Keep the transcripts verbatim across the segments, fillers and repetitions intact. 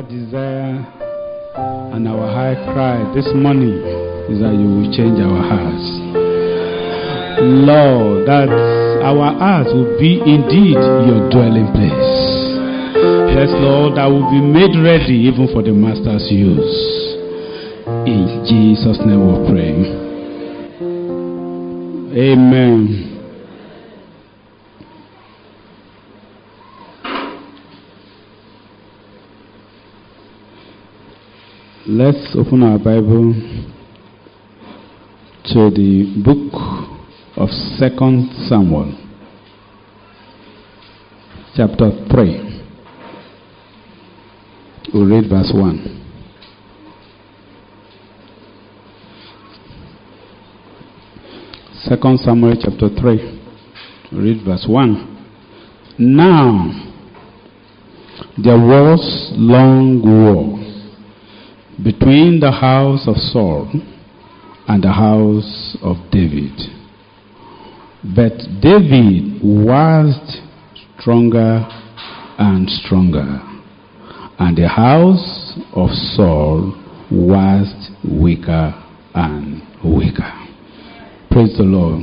desire and our high cry this morning is that you will change our hearts. Lord, that our hearts will be indeed your dwelling place. Yes, Lord, that will be made ready even for the Master's use. In Jesus' name we pray. Amen. Let's open our Bible to the book of Second Samuel, chapter three. We'll read verse one. Second Samuel chapter three. We'll read verse one. Now there was long war between the house of Saul and the house of David. But David was stronger and stronger, and the house of Saul was weaker and weaker. Praise the Lord.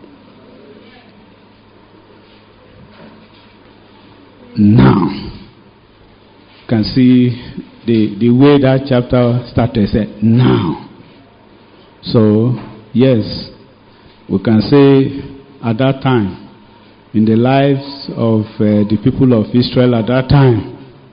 Now, you can see the, the way that chapter started. Said, now. So, yes, we can say at that time, in the lives of uh, the people of Israel at that time,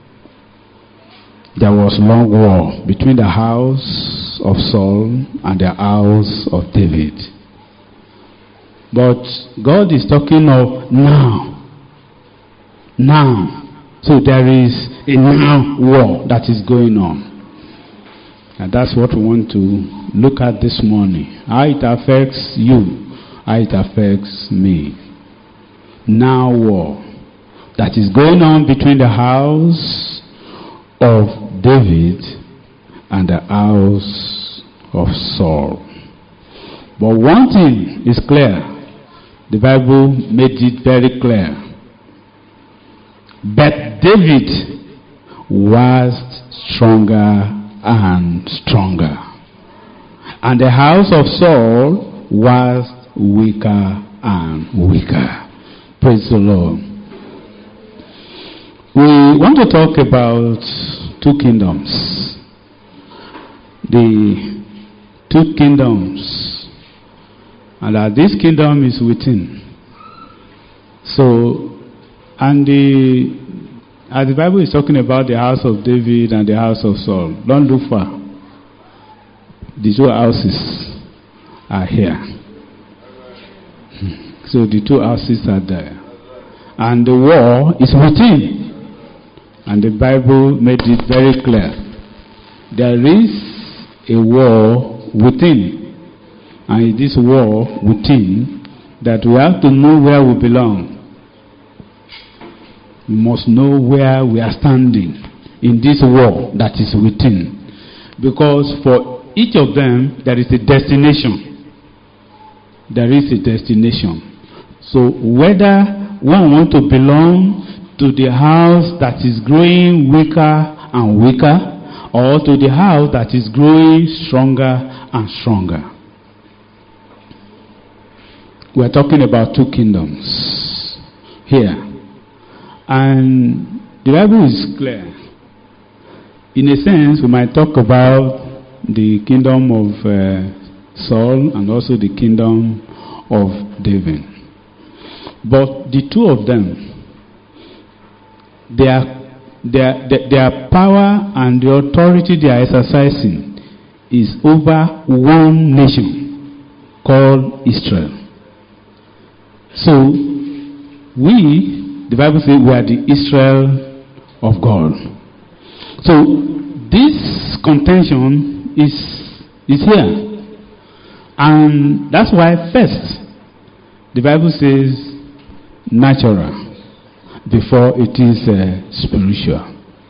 there was long war between the house of Saul and the house of David. But God is talking of now. Now. So there is a now war that is going on. And that's what we want to look at this morning. How it affects you, how it affects me. Now war that is going on between the house of David and the house of Saul. But one thing is clear. The Bible made it very clear. But David was stronger and stronger, and the house of Saul was weaker and weaker. Praise the Lord. We want to talk about two kingdoms. The two kingdoms, and that this kingdom is within. So, and the as the Bible is talking about the house of David and the house of Saul, don't look far. The two houses are here. So the two houses are there. And the war is within. And the Bible made it very clear. There is a war within. And in this war within, that we have to know where we belong. We must know where we are standing in this war that is within. Because for each of them, there is a destination. There is a destination. So whether one wants to belong to the house that is growing weaker and weaker, or to the house that is growing stronger and stronger. We are talking about two kingdoms here. And the Bible is clear. In a sense, we might talk about the kingdom of uh, Saul and also the kingdom of David. But the two of them, their, their, their, their power and the authority they are exercising is over one nation called Israel. So, we the Bible says we are the Israel of God. So this contention is is here. And that's why first the Bible says natural before it is uh, spiritual.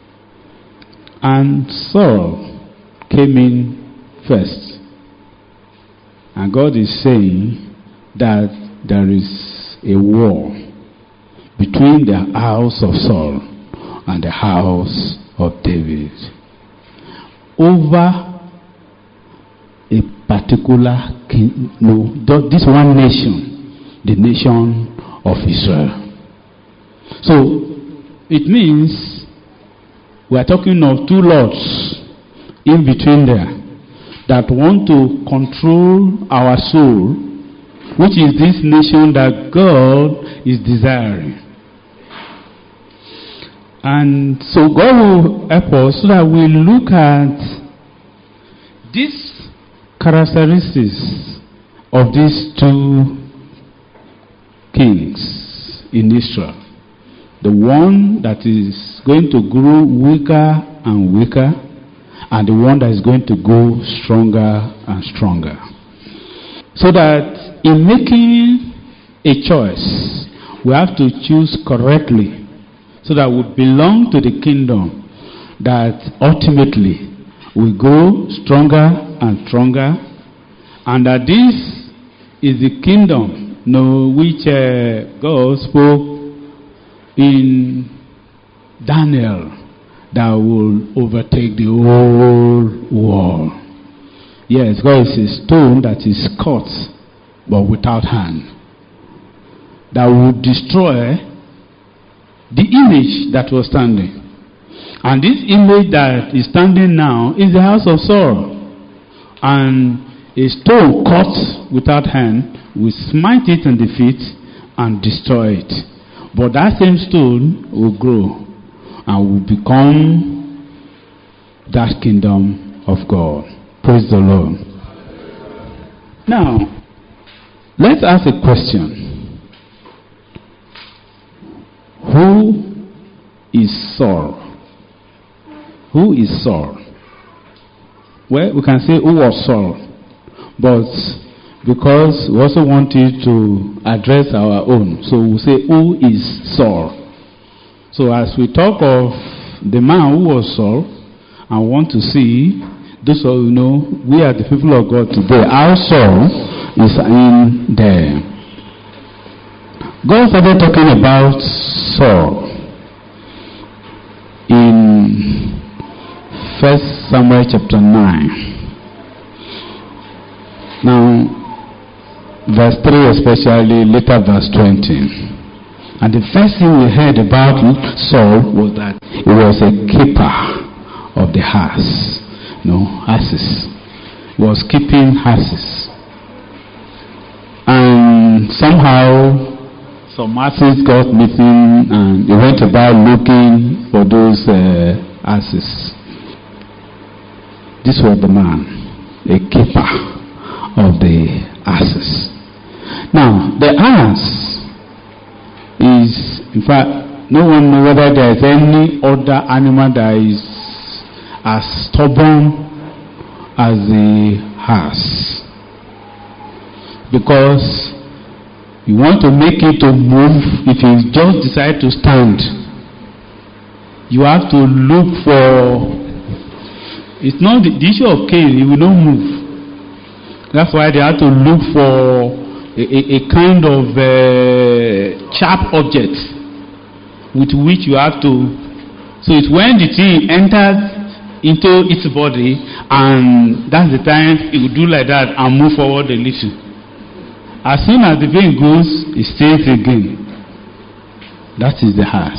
And Saul came in first. And God is saying that there is a war between the house of Saul and the house of David. Over a particular king, no, this one nation, the nation of Israel. So it means we are talking of two lords in between there that want to control our soul, which is this nation that God is desiring. And so God will help us so that we look at these characteristics of these two kings in Israel. The one that is going to grow weaker and weaker, and the one that is going to go stronger and stronger. So that in making a choice, we have to choose correctly, so that we belong to the kingdom that ultimately will go stronger and stronger, and that this is the kingdom, you know, which uh, God spoke in Daniel, that will overtake the whole world. Yes, God is a stone that is cut but without hand, that will destroy the image that was standing. And this image that is standing now is the house of Saul. And a stone cut without hand will smite it in the feet and destroy it. But that same stone will grow and will become that kingdom of God. Praise the Lord. Now, let's ask a question. Who is Saul? Who is Saul? Well, we can say who was Saul, but because we also wanted to address our own, so we'll say who is Saul. So as we talk of the man who was Saul, I want to see, those of you know, we are the people of God today. Our Saul is in there. God started talking about Saul in First Samuel chapter nine. Now, verse three especially, later verse twenty. And the first thing we heard about Saul was that he was a keeper of the house. No, asses. He was keeping asses. And somehow some asses got missing, and he went about looking for those uh, asses. This was the man, a keeper of the asses. Now, the ass is, in fact, no one knows whether there is any other animal that is as stubborn as the ass. Because you want to make it to move, if you just decide to stand, you have to look for, it's not the, the issue of cane, it will not move. That's why they have to look for a, a, a kind of uh, sharp object with which you have to. So it's when the thing enters into its body, and that's the time it will do like that and move forward a little. As soon as the vein goes, it stays again. That is the heart.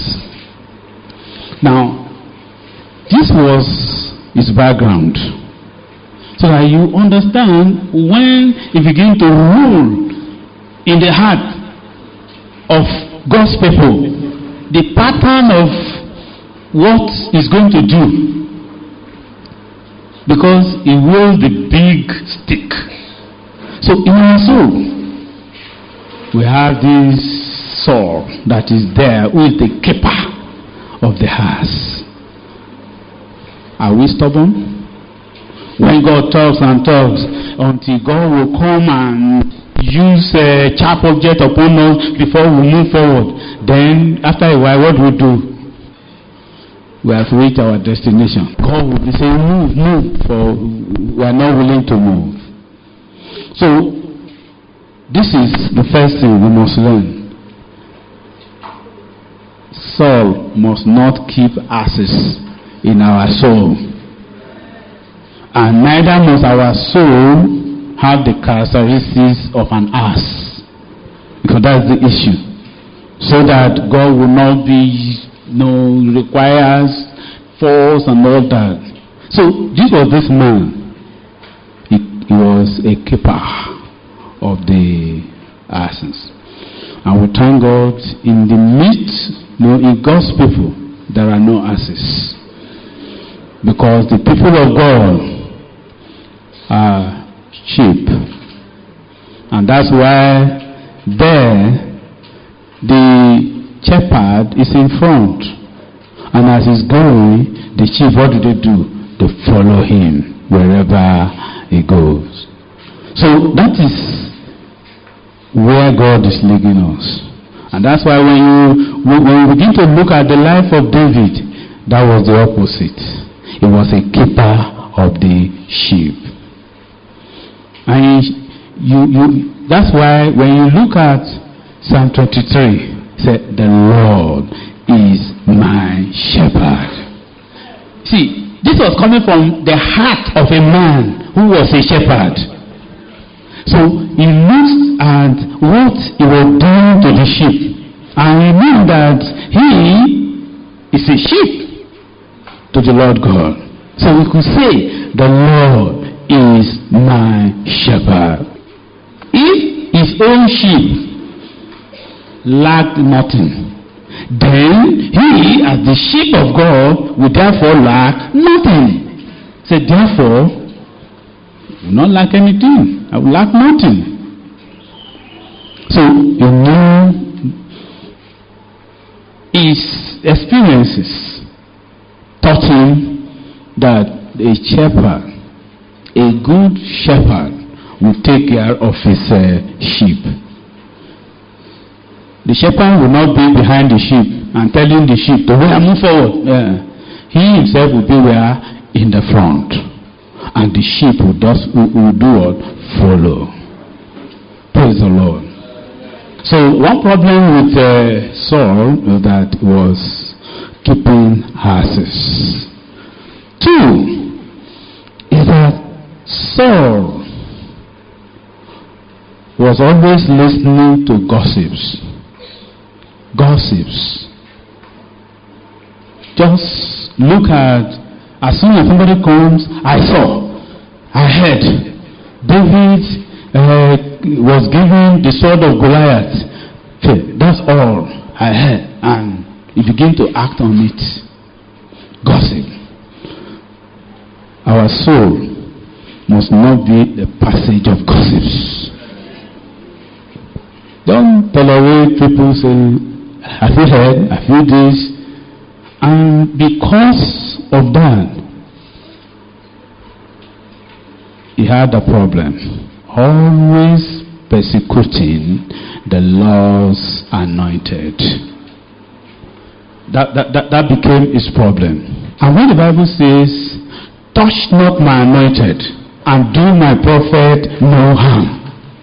Now, this was his background, so that you understand when he began to rule in the heart of God's people, the pattern of what he's going to do. Because he wields the big stick. So in our soul, we have this Saul that is there, who is the keeper of the house. Are we stubborn? When God talks and talks, until God will come and use a sharp object upon us before we move forward, then after a while, what do we do? We have reached our destination. God will be saying, move, move, for we are not willing to move. So, this is the first thing we must learn. Saul must not keep asses in our soul. And neither must our soul have the characteristics of an ass. Because that's the issue. So that God will not be, you know, requires force and all that. So this was this man. He, he was a keeper of the asses. And we thank God, in the midst, you know, in God's people, there are no asses. Because the people of God are sheep. And that's why there, the shepherd is in front. And as he's going, the sheep, what do they do? They follow him wherever he goes. So that is where God is leading us. And that's why when you when you begin to look at the life of David, that was the opposite. He was a keeper of the sheep. And you you that's why when you look at Psalm twenty-three, it said, the Lord is my shepherd. See, this was coming from the heart of a man who was a shepherd. So he looked at what he was doing to the sheep, and he knew that he is a sheep to the Lord God. So we could say, the Lord is my shepherd. If his own sheep lacked nothing, then he, as the sheep of God, would therefore lack nothing. So therefore, I will not lack anything. I will lack nothing. So you know, his experiences taught him that a shepherd, a good shepherd, will take care of his uh, sheep. The shepherd will not be behind the sheep and telling the sheep to move forward. Yeah. He himself will be where? In the front. And the sheep will, just, will, will do what? Follow. Praise the Lord. So one problem with uh, Saul was that he was keeping horses. Two is that Saul was always listening to gossips. Gossips. Just look at, as soon as somebody comes, I saw, I heard, David uh, was given the sword of Goliath. That's all I heard. And you begin to act on it. Gossip. Our soul must not be the passage of gossips. Don't tolerate people saying, have you heard? Have you this? And because of that, he had a problem. Always persecuting the Lord's anointed. That, that, that, that became his problem. And when the Bible says, touch not my anointed and do my prophet no harm.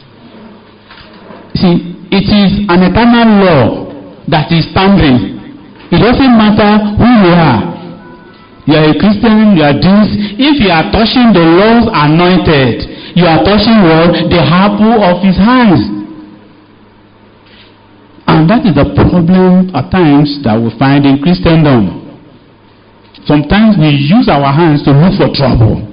See, it is an eternal law that is standing. It doesn't matter who you are. You are a Christian, you are this. If you are touching the Lord's anointed, you are touching what? The apple of his hands. And that is the problem at times that we find in Christendom. Sometimes we use our hands to look for trouble.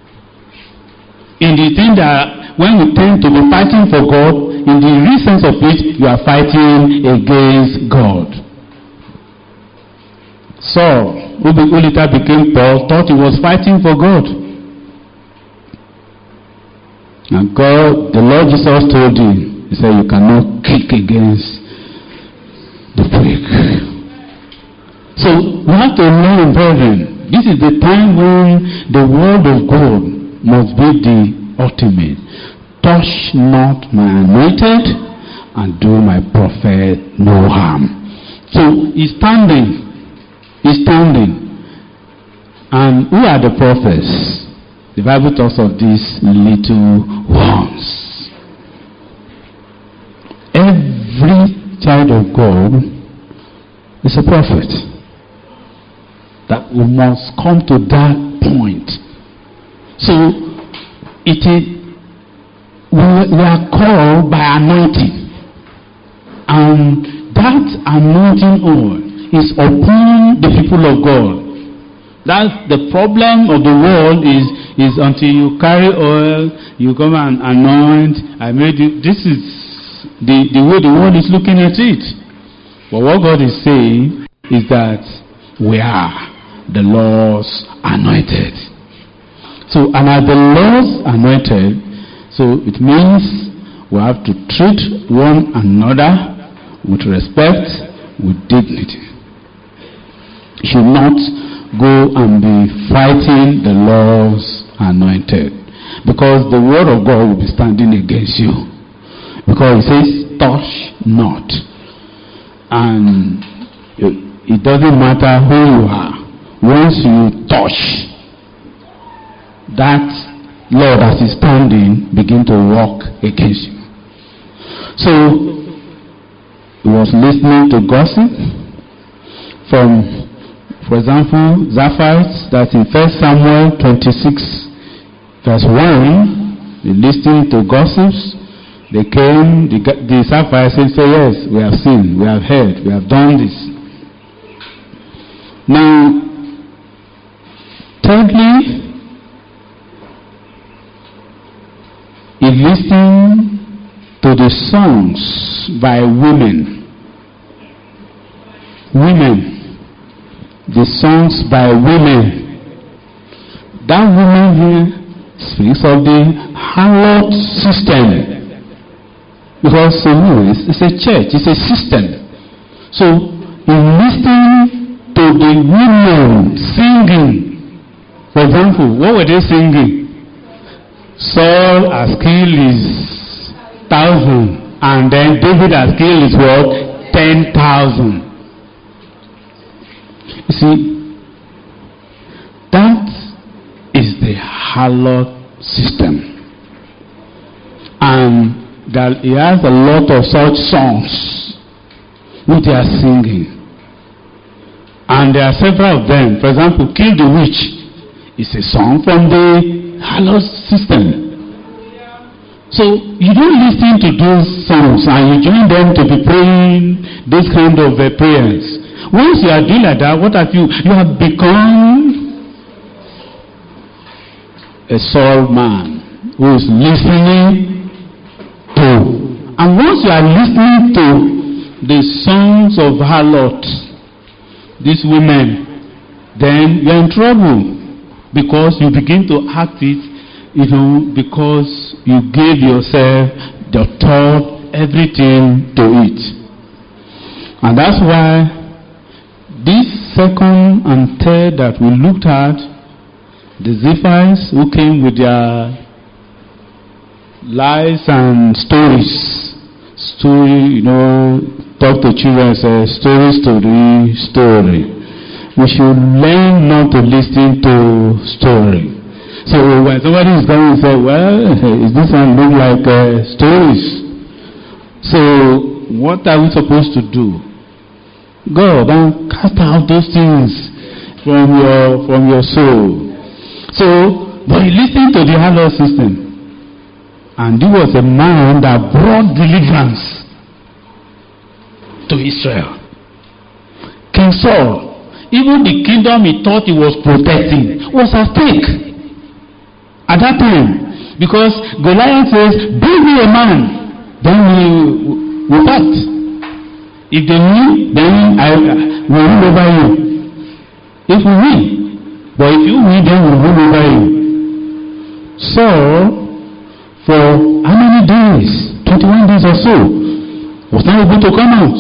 In the thing that when we tend to be fighting for God, in the real sense of it, you are fighting against God. Saul, who later became Paul, thought he was fighting for God. And God, the Lord Jesus told him, he said, you cannot kick against the prick. So we have to learn, brethren, this is the time when the word of God must be the ultimate. Touch not my anointed and do my prophet no harm. So he's standing. He's standing. And who are the prophets? The Bible talks of these little ones. Every child of God, is a prophet. That we must come to that point. So, it is, we, we are called by anointing. And that anointing oil is upon the people of God. That's the problem of the world is, is until you carry oil, you come and anoint. I made you. This is the, the way the world is looking at it. But what God is saying is that we are the Lord's anointed. So, and as the Lord's anointed, so it means we have to treat one another with respect, with dignity. You should not go and be fighting the Lord's anointed, because the word of God will be standing against you. Because it says, touch not. And it doesn't matter who you are. Once you touch, that Lord as is standing begin to walk against you. So he was listening to gossip from, for example, Zaphites. That's in First Samuel twenty-six, verse one. They listened to gossips. They came. The, the Zaphites said, "Yes, we have seen, we have heard, we have done this." Now, thirdly, he listened to the songs by women. Women. The songs by women. That woman here speaks of the harlot system. Because it's a church, it's a system. So, in listening to the women singing, for example, what were they singing? Saul has killed his thousand, and then David has killed his what? Ten thousand. You see, that is the harlot system. And that he has a lot of such songs which they are singing. And there are several of them. For example, Kill the Witch is a song from the harlot system. So you don't listen to those songs and you join them to be praying this kind of uh, prayers. Once you are doing like that, what have you? You have become a soul man who is listening to. And once you are listening to the songs of harlot, these women, then you're in trouble, because you begin to act it, you know, because you gave yourself the thought, everything to it. And that's why this second and third that we looked at, the Ziphites who came with their lies and stories, story, you know, talk to children, say story, story, story. We should learn not to listen to story. So when somebody is coming and say, well, is this one look like uh, stories? So what are we supposed to do? Go and cast out those things from your from your soul. So, but he listened to the harlot system. And he was a man that brought deliverance to Israel. King Saul, even the kingdom he thought he was protecting, was at stake at that time. Because Goliath says, bring me a man, then we will fight. If they win, then I will rule over you. If we win, but if you win, then we will rule over you. Saul, for how many days? twenty-one days or so, was not able to come out.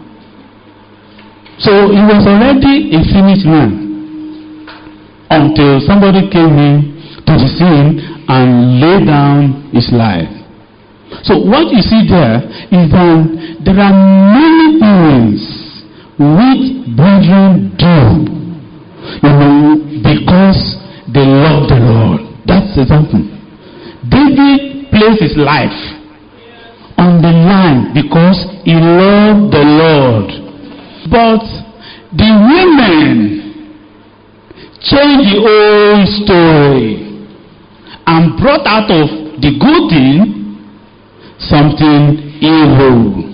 So he was already a finished man until somebody came in to the scene and laid down his life. So what you see there is that there are many things which brethren do, you know, because they love the Lord. That's the example. David placed his life on the line because he loved the Lord. But The women changed the whole story and brought out of the good thing something evil.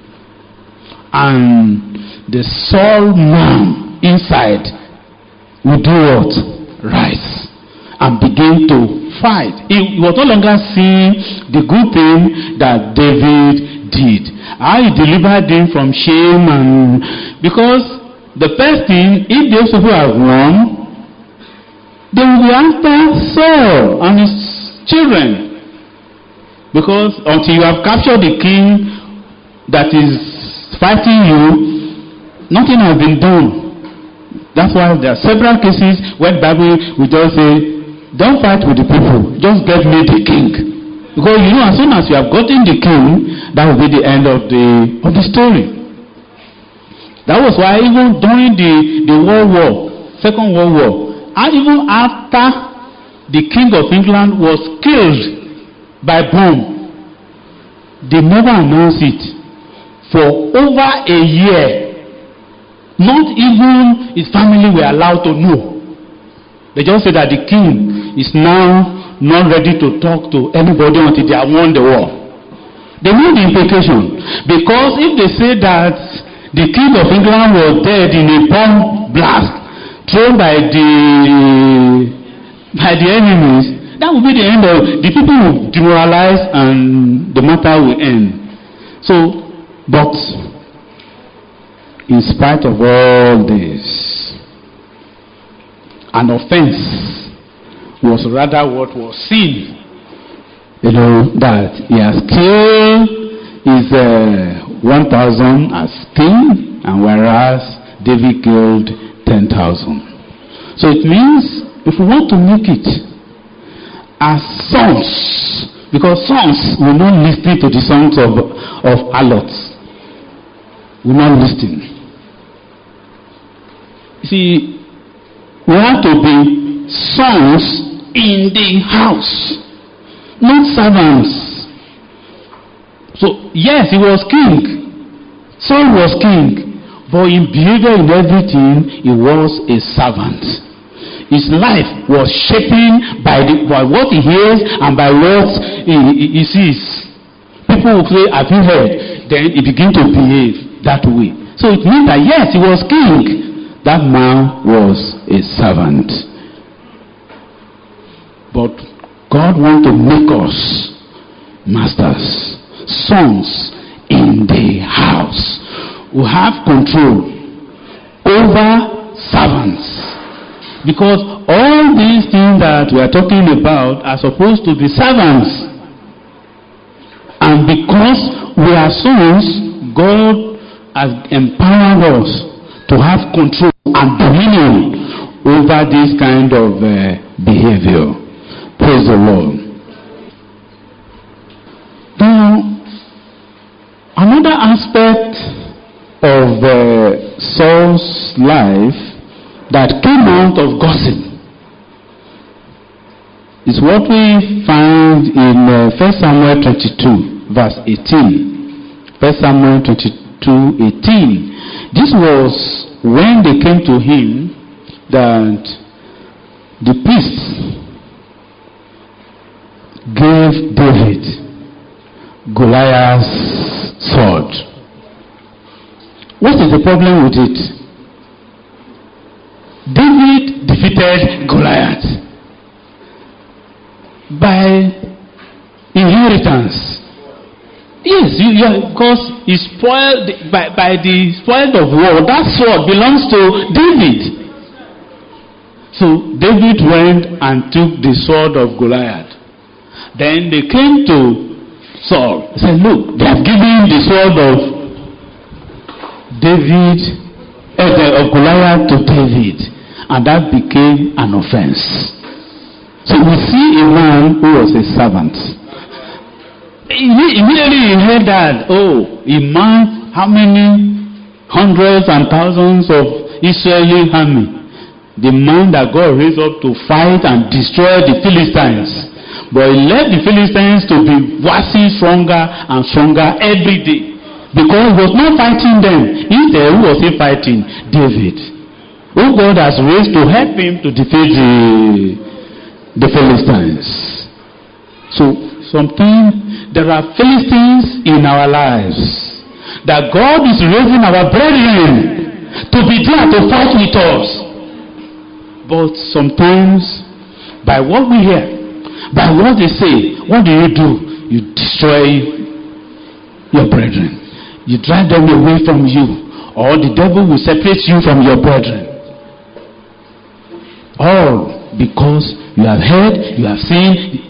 And the soul man inside will do what? Rise and begin to fight. He was no longer seeing the good thing that David did. How he delivered him from shame, and because the first thing, if those people have won, they will be after Saul and his children. Because until you have captured the king that is fighting you, nothing has been done. That's why there are several cases where the Bible will just say, don't fight with the people, just get me the king. Because you know, as soon as you have gotten the king, that will be the end of the of the story. That was why even during the, the World War, Second World War, and even after the King of England was killed by bomb, they never announced it. For over a year, not even his family were allowed to know. They just said that the king is now not ready to talk to anybody until they have won the war. They know the implication. Because if they say that the King of England was dead in a bomb blast thrown by the by the enemies, that will be the end of the people will demoralize and the matter will end. So, but in spite of all this, an offense was rather what was seen. You know, that he has killed his uh, one thousand as king, and whereas David killed ten thousand. So it means if we want to make it as sons, because sons will not listen to the songs of, of harlots, will not listen. See, we have to be sons in the house, not servants. So, yes, he was king. Saul was king. But in behavior, in everything, he was a servant. His life was shaped by, the, by what he hears and by what he, he, he sees. People will say, have you heard? Then he begins to behave that way. So it means that, yes, he was king. That man was a servant. But God wants to make us masters, sons in the house who have control over servants. Because all these things that we are talking about are supposed to be servants. And because we are sons, God has empowered us to have control and dominion over this kind of uh, behavior. Praise the Lord. Now, another aspect of uh, Saul's life that came out of gossip is what we find in uh, First Samuel twenty-two, verse eighteen. First Samuel twenty-two, eighteen. This was when they came to him that the priests gave David Goliath's sword. What is the problem with it? David defeated Goliath by inheritance. Yes, you, you, because he spoiled by, by the spoil of war. That sword belongs to David. So David went and took the sword of Goliath. Then they came to Saul. He said, look, they have given the sword of David, uh, of Goliath to David. And that became an offense. So we see a man who was a servant. Immediately he heard that, oh, a man, how many hundreds and thousands of Israeli army? The man that God raised up to fight and destroy the Philistines. But he left the Philistines to be waxing stronger and stronger every day. Because he was not fighting them. Instead, who was he fighting? David. Who God has raised to help him to defeat the, the Philistines. So, sometimes there are Philistines in our lives that God is raising our brethren to be there to fight with us. But sometimes, by what we hear, by what they say, what do you do? You destroy your brethren. You drive them away from you, or the devil will separate you from your brethren. All because you have heard, you have seen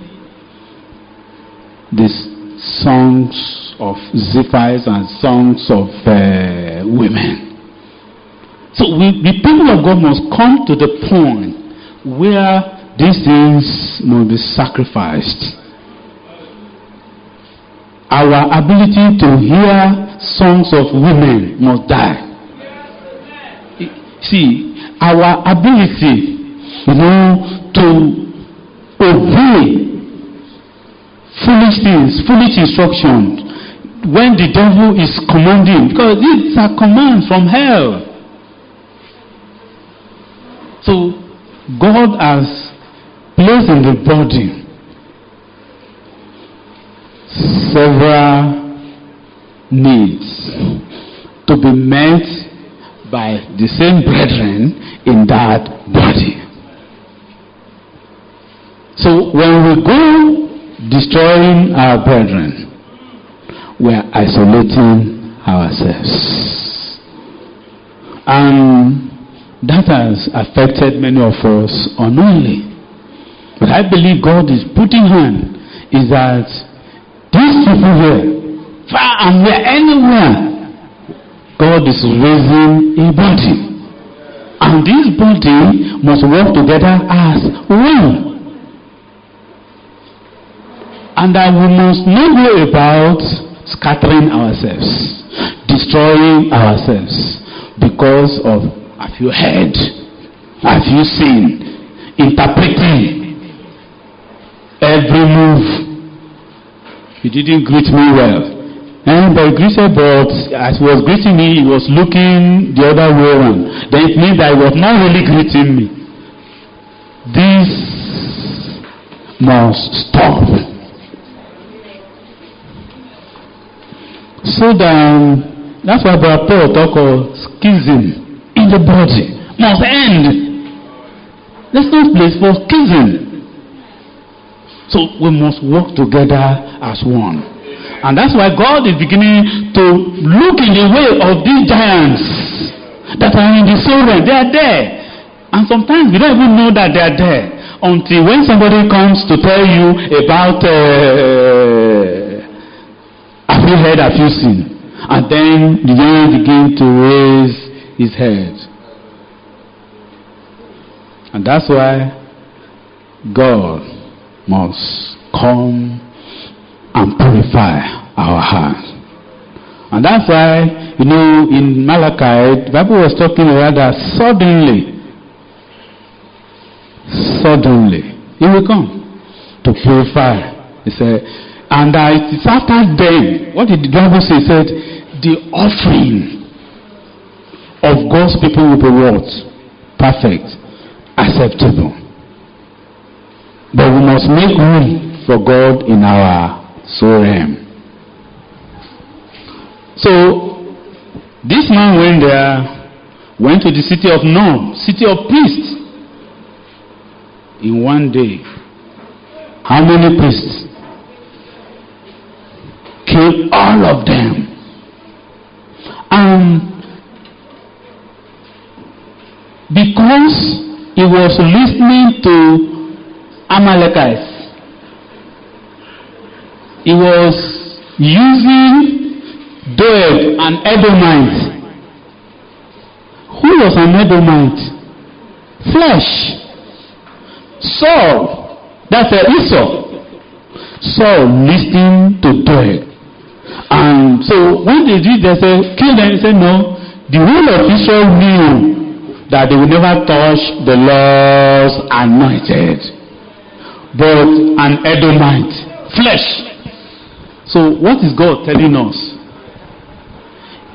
these songs of zephyrs and songs of uh, women. So we, the people of God must come to the point where these things must be sacrificed. Our ability to hear songs of women must die. See, our ability, you know, to obey foolish things, foolish instructions, when the devil is commanding, because these are commands from hell. So, God has placed in the body several needs to be met by the same brethren in that body. So when we go destroying our brethren, we are isolating ourselves. And that has affected many of us unknowingly. But I believe God is putting hand is that these people here, far and near, anywhere, God is raising a body. And this body must work together as one. And that we must not go about scattering ourselves, destroying ourselves, because of, have you heard, have you seen, interpreting every move. He didn't greet me well. And but he greeted, but as he was greeting me, he was looking the other way around. Then it means that he was not really greeting me. This must stop. So then, that's why Brother Paul talk of schism in the body. Must end. There's no place for schism. So we must work together as one. And that's why God is beginning to look in the way of these giants that are in the soul realm. They are there. And sometimes we don't even know that they are there until when somebody comes to tell you about uh, have you heard, have you seen? And then the giant begin to raise his head. And that's why God must come and purify our hearts. And that's why, you know, in Malachi, the Bible was talking about that suddenly, suddenly, he will come to purify. He said, and uh, it is after then, what did the Bible say? He said, the offering of God's people will be what? Perfect, acceptable. But we must make room for God in our soul realm. So, this man went there, went to the city of Nob, city of priests. In one day, how many priests? Killed all of them. And because he was listening to Amalekites, he was using Doeg, an Edomite. Who was an Edomite? Flesh. Saul, that's a Esau. Saul listening to Doeg. And so when they did, they said, kill them. He said, no. The whole of Israel knew that they would never touch the Lord's anointed. But an Edomite, flesh. So what is God telling us?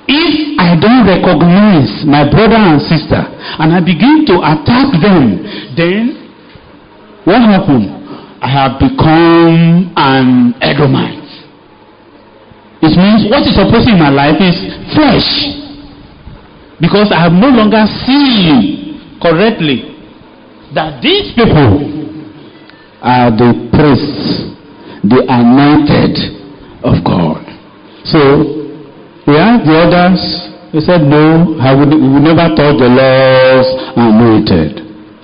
If I don't recognize my brother and sister and I begin to attack them, then what happened? I have become an Edomite. It means what is opposing my life is flesh. Because I have no longer seen correctly that these people are the priests, the anointed of God. So we asked the others, they said, no, I would, we would never thought the Lord's anointed.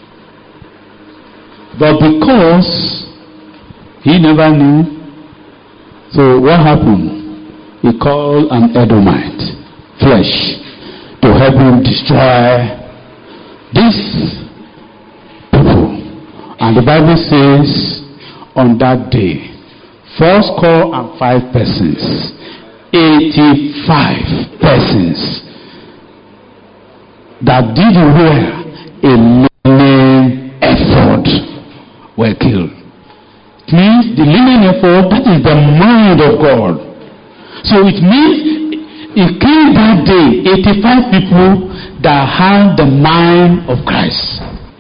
But because he never knew, so what happened? He called an Edomite, flesh, to help him destroy these people. And the Bible says, on that day, four score and five persons, eighty-five persons that did wear a linen ephod were killed. It means the linen ephod, that is the mind of God. So it means he killed that day eighty-five people that had the mind of Christ.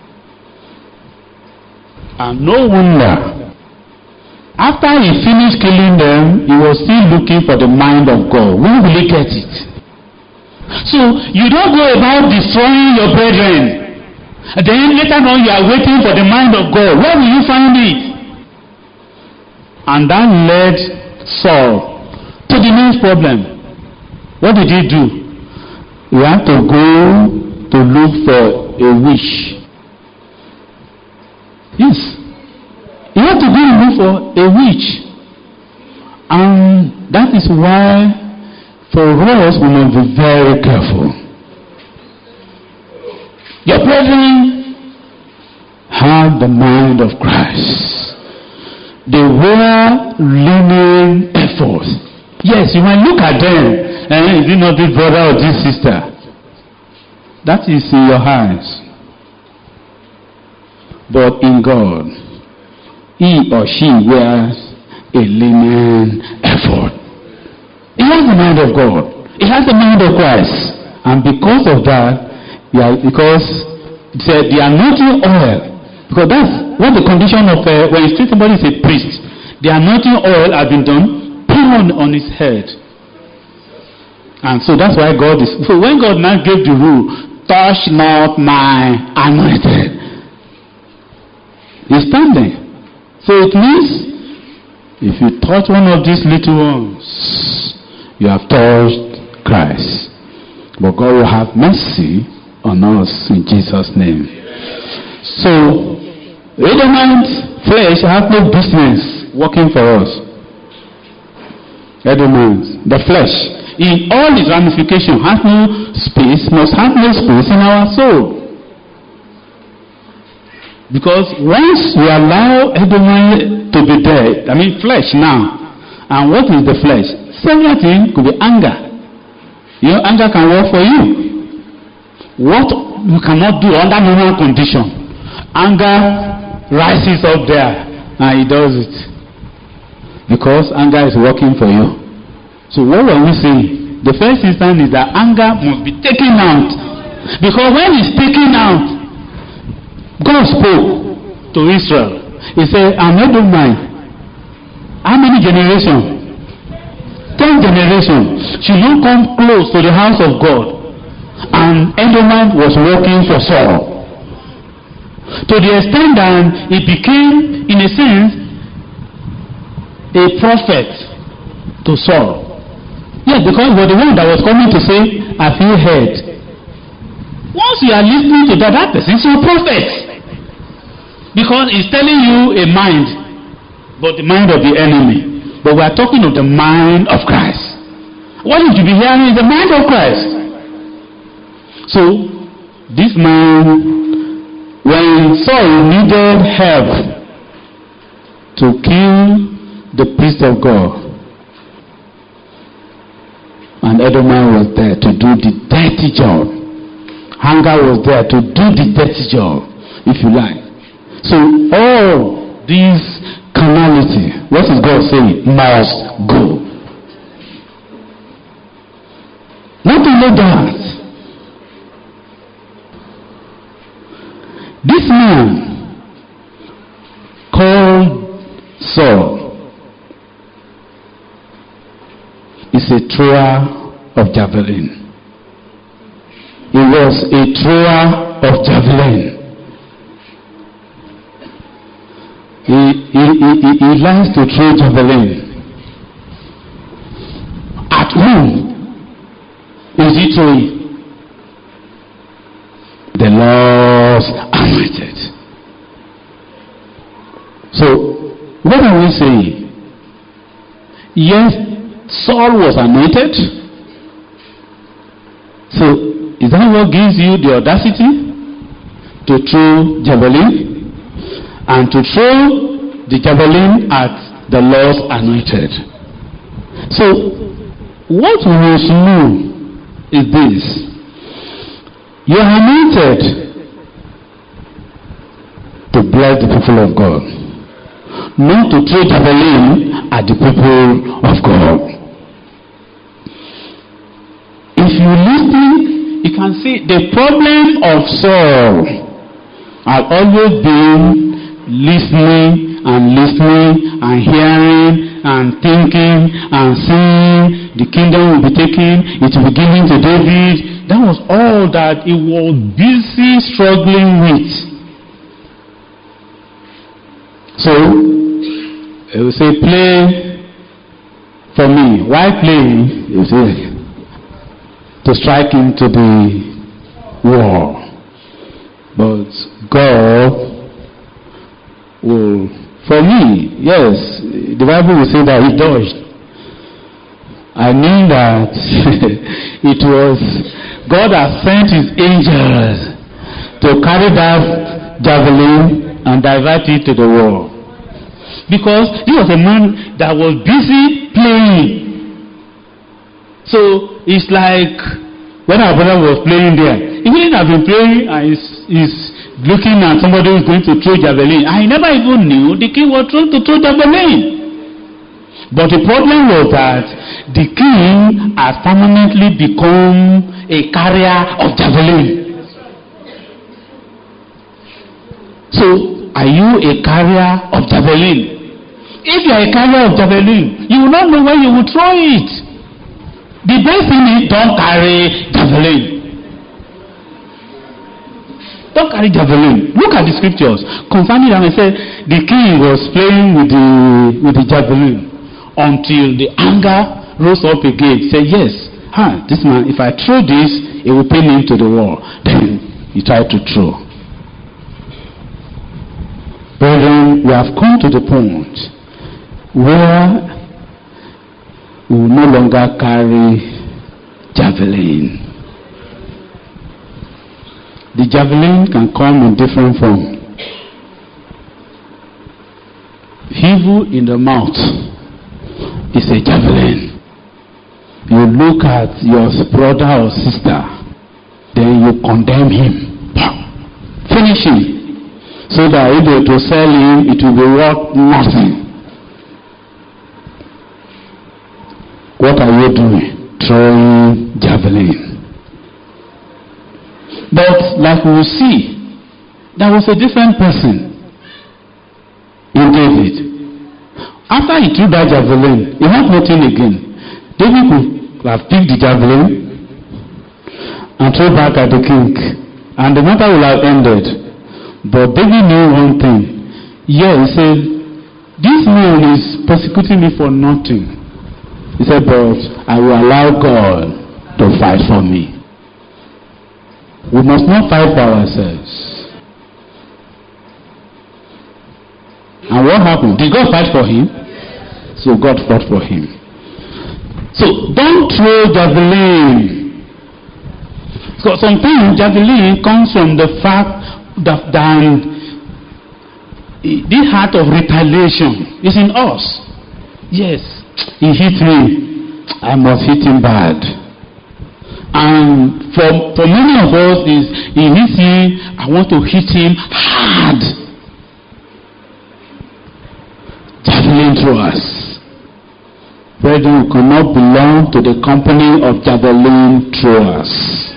And no wonder, after he finished killing them, he was still looking for the mind of God. When will he get it? So you don't go about destroying your brethren. And then later on you are waiting for the mind of God. Where will you find it? And that led Saul to the next problem. What did he do? He had to go to look for a witch. Yes. He had to go and look for a witch. And that is why for us we must be very careful. Your brethren have the mind of Christ. They wear linen ephods. Yes, you might look at them, and is it not this brother or this sister? That is in your eyes. But in God, he or she wears a linen ephod. He has the mind of God. He has the mind of Christ. And because of that, yeah, because it said the anointing oil, because that's what the condition of uh, when you see somebody is a priest, the anointing oil has been done, put on, on his head. And so that's why God is, so when God now gave the rule, touch not my anointed, he's standing. So it means if you touch one of these little ones, you have touched Christ. But God will have mercy on us in Jesus' name. So, Edomite flesh has no business working for us. Edomite, the flesh, in all its ramifications, has no space, must have no space in our soul. Because once you allow Edomite to be dead, I mean flesh now, and what is the flesh? Several things could be anger. You know, anger can work for you. What you cannot do under normal condition, anger rises up there and it does it. Because anger is working for you. So what were we saying? The first instance is that anger must be taken out. Because when it's taken out, God spoke to Israel. He said, I'm not doing mine. How many generations? Ten generations. Should you come close to the house of God? And Edomite was working for Saul. To the extent that he became, in a sense, a prophet to Saul. Yes, because he was the one that was coming to say, have you heard? Once you are listening to that, that person is your prophet. Because he's telling you a mind, but the mind of the enemy. But we are talking of the mind of Christ. What you should be hearing is the mind of Christ. So, this man, when Saul needed help to kill the priest of God, and Edomite was there to do the dirty job. Anger was there to do the dirty job, if you like. So all these carnality, what is God saying? Must go. Not follow that. This man called Saul is a thrower of javelin. He was a thrower of javelin. He, he, he, he likes to throw javelin. At whom is he throwing? The Lord's anointed. So, what are we saying? Yes, Saul was anointed. So, is that what gives you the audacity to throw javelin? And to throw the javelin at the Lord's anointed. So, what we must know is this. You are anointed to bless the people of God, not to throw javelin at the people of God. If you listen, you can see the problem of Saul has always been listening and listening and hearing and thinking and seeing the kingdom will be taken, it will be given to David. That was all that he was busy struggling with. So, he will say, play for me. Why play? He will say, to strike into the war. But God will, for me, yes, the Bible will say that he dodged. I mean that it was God has sent his angels to carry that javelin and divert it to the wall. Because he was a man that was busy playing. So it's like when our brother was playing there, he wouldn't have been playing and he's, he's looking at somebody who's going to throw javelin. I never even knew the king was trying to throw javelin. But the problem was that the king has permanently become a carrier of javelin. So, are you a carrier of javelin? If you are a carrier of javelin, you will not know where you will throw it. The best thing is don't carry javelin. Don't carry javelin. Look at the scriptures concerning that. I said the king was playing with the with the javelin until the anger rose up again. He said, yes, huh, this man, if I throw this, it will pin him to the wall. Then he tried to throw. Brethren, we have come to the point where we will no longer carry javelin. The javelin can come in different form. Evil in the mouth is a javelin. You look at your brother or sister, then you condemn him. Finish him. So that if they were to sell him, it will be worth nothing. What are you doing? Throwing javelin. But like we will see, there was a different person in David. After he threw that javelin, he had nothing again. David could have picked the javelin and throw back at the king, and the matter would have ended. But David knew one thing. Yeah, he said, this man is persecuting me for nothing. He said, but I will allow God to fight for me. We must not fight for ourselves. And what happened? Did God fight for him? So God fought for him. So don't throw javelin. So sometimes javelin comes from the fact that, that this heart of retaliation is in us. Yes, he hit me, I must hit him bad. And for, for many of us, is he hits me, I want to hit him hard. Javelin throwers. brethren, we cannot belong to the company of javelin throwers.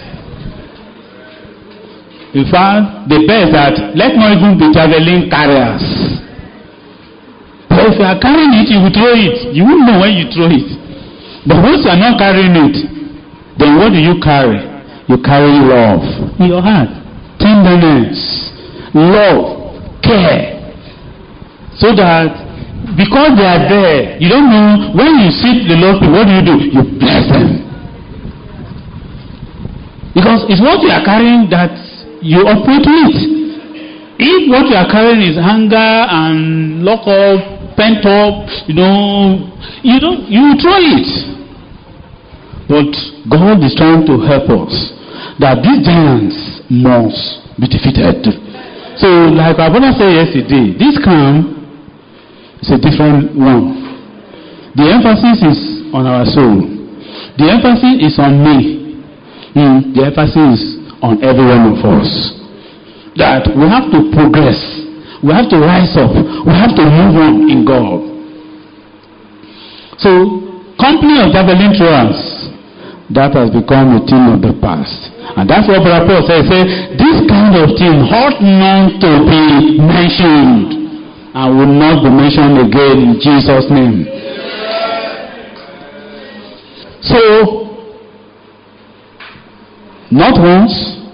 In fact, the best that let's not even be javelin carriers. But if you are carrying it, you will throw it. You won't know when you throw it. But once you are not carrying it, then what do you carry? You carry love in your heart, tenderness, love, care. So that because they are there, you don't know when you see the Lord, what do you do? You bless them. Because it's what you are carrying that you operate with. If what you are carrying is anger and lock up, pent up, you know, you don't, you throw it. But God is trying to help us that these giants must be defeated. So, like our brother said yesterday, this camp is a different one. The emphasis is on our soul. The emphasis is on me. Mm, the emphasis is on every one of us. That we have to progress. We have to rise up. We have to move on in God. So, company of javelin throwers, that has become a thing of the past. And that's what Brother Paul says. Say, this kind of thing ought not to be mentioned. And will not be mentioned again in Jesus' name. So, not once,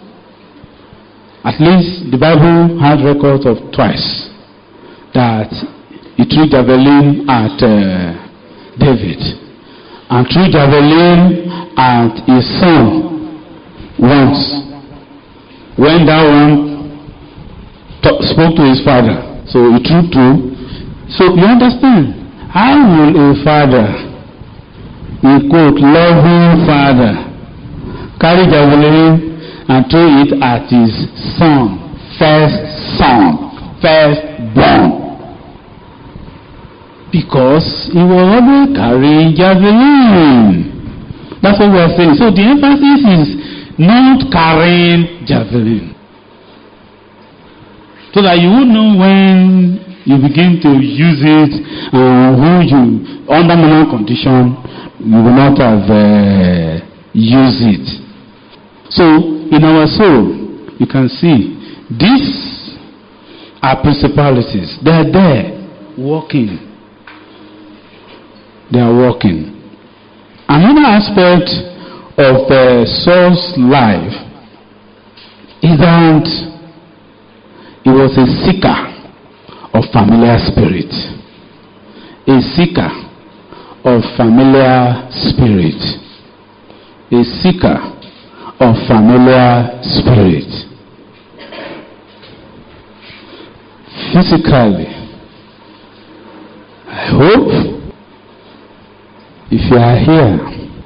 at least the Bible has records of twice that he threw javelin at uh, David and threw javelin at his son once when that one t- spoke to his father. So he threw two. So you understand, how will a father, a quote, loving father, carry javelin and throw it at his son, first son, first born? Because he was always carrying javelin. That's what we are saying. So the emphasis is not carrying javelin. So that you will know when you begin to use it, uh, who you, under normal condition, you will not have uh, used it. So, in our soul, you can see, these are principalities. They are there, working. They are working. Another aspect of uh, Saul's life is that he was a seeker of familiar spirit. A seeker of familiar spirit. A seeker of familiar spirit. Physically, I hope if you are here,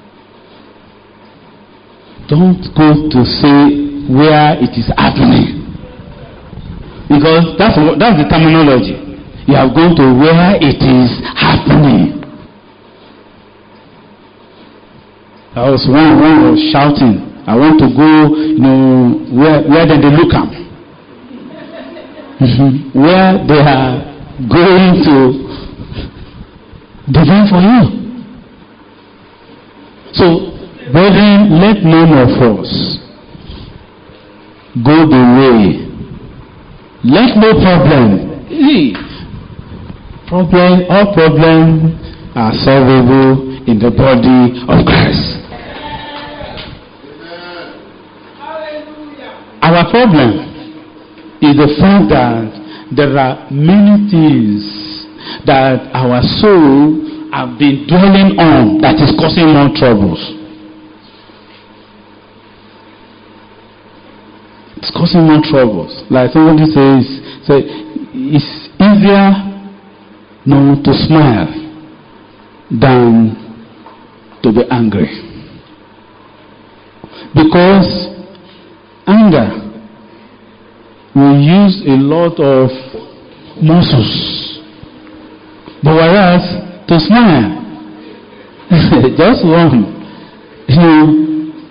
don't go to say where it is happening. Because that's that's the terminology. You have gone to where it is happening. I was one one was shouting, I want to go, you know, where where did they look at? Where they are going to defend for you. So, brethren, let none of us go the way. Let no problem. See, problem, all problems are solvable in the body of Christ. Our problem is the fact that there are many things that our soul have been dwelling on that is causing more troubles. It's causing more troubles. Like somebody says, say, it's easier no, to smile than to be angry. Because anger will use a lot of muscles. But whereas to smile, just one, you know,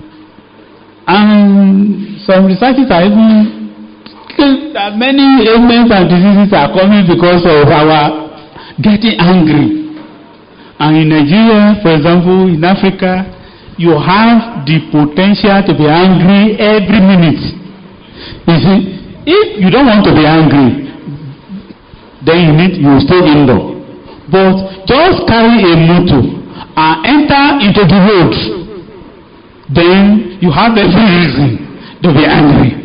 and some researchers are even saying that many ailments and diseases are coming because of our getting angry. And in Nigeria, for example, in Africa, you have the potential to be angry every minute. You see, if you don't want to be angry, then you need you stay indoor. But just carry a motor and enter into the road, then you have every reason to be angry.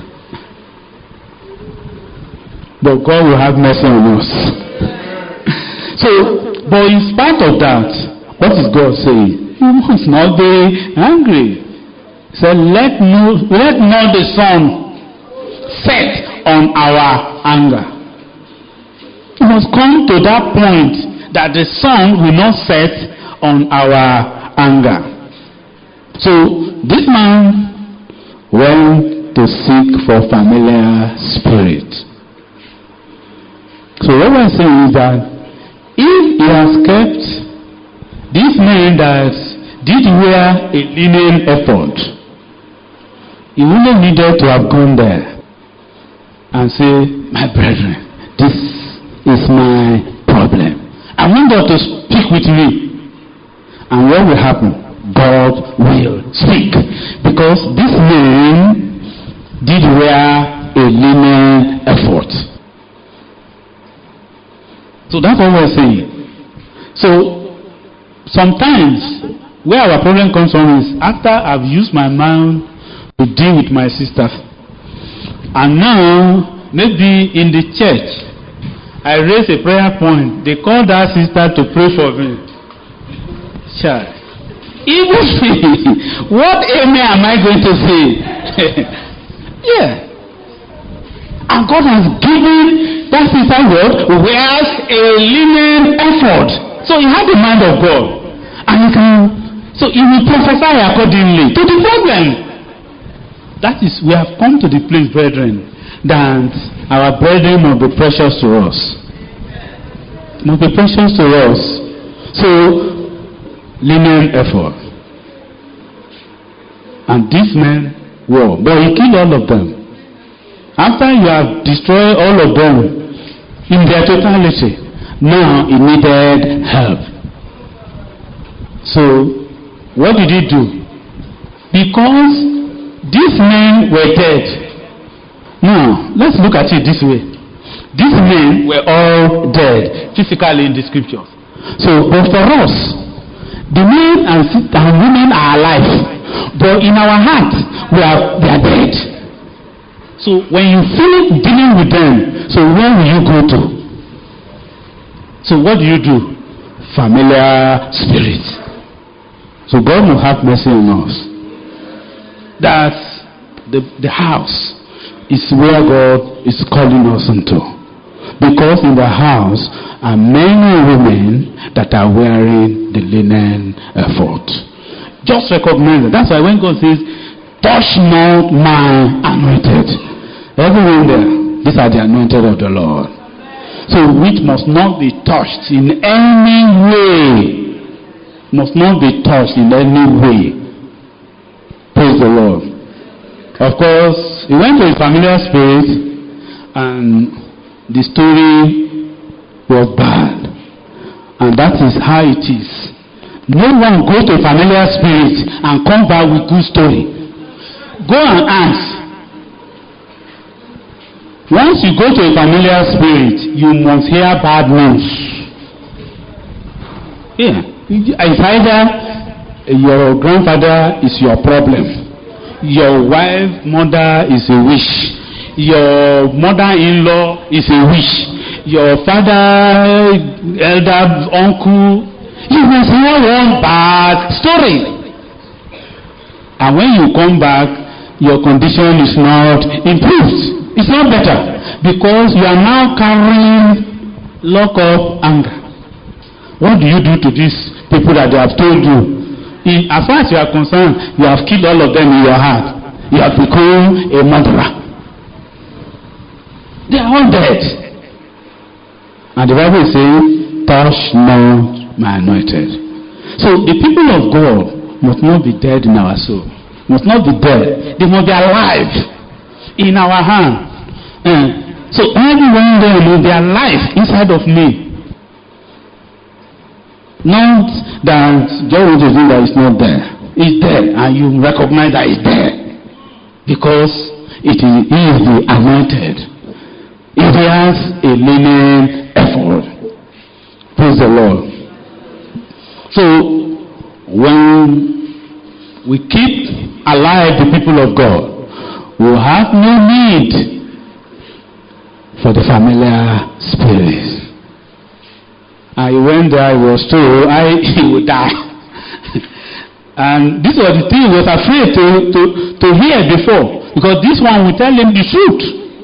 But God will have mercy on us. So, but in spite of that, what is God saying? You must not be angry. He said, let no let not the sun set on our anger. We must come to that point that the sun will not set on our anger. So this man went to seek for familiar spirit. So what we're saying is that if he has kept this man that did wear a linen ephod, he only needed to have gone there and say, my brethren, this is my problem. I want God to speak with me. And what will happen? God will speak. Because this man did wear a linen ephod. So that's what we're saying. So sometimes where our problem comes from is after I've used my mind to deal with my sister, and now maybe in the church I raise a prayer point, they call that sister to pray for me. Child, even what amen am I going to say? Yeah. And God has given that sister what wears a linen ephod. So he had the mind of God. And he can, so he will prophesy accordingly to the problem. That is, we have come to the place, brethren, that our brethren must be precious to us. Must be precious to us. So, linen ephod. And this man wore, but he killed all of them. After you have destroyed all of them in their totality, now he needed help. So, what did he do? Because these men were dead. Now, let's look at it this way. These men were all dead, physically in the scriptures. So, but for us, the men and, and women are alive. But in our heart, we are, we are dead. So when you finish dealing with them, so where will you go to? So what do you do? Familiar spirit. So God will have mercy on us. That the, the house is where God is calling us into. Because in the house are many women that are wearing the linen ephod. Just recognize it. That's why when God says, touch not my anointed. Everyone there, these are the anointed of the Lord. So which must not be touched in any way. Must not be touched in any way. Praise the Lord. Of course, he went to a familiar spirit and the story was bad. And that is how it is. No one go to a familiar spirit and come back with good story. Go and ask. Once you go to a familiar spirit, you must hear bad news. Yeah. It's either your grandfather is your problem, your wife, mother is a wish, your mother-in-law is a wish, your father, elder, uncle, you must hear one bad story. And when you come back, your condition is not improved. It's not better because you are now carrying lock of anger. What do you do to these people that they have told you? In, as far as you are concerned, you have killed all of them in your heart. You have become a murderer. They are all dead. And the Bible is saying, touch not my anointed. So the people of God must not be dead in our soul. Must not be dead. They must be alive in our hand. Uh, so everyone there will be alive inside of me. Not that just want to think that it's not there. It's there, and you recognize that it's there. Because it is, he is the anointed. It has a linen ephod. Praise the Lord. So, when we keep alive the people of God, we will have no need for the familiar spirits. And he went there, he was told, I, he would die. And this was the thing he was afraid to, to, to hear before. Because this one will tell him the truth.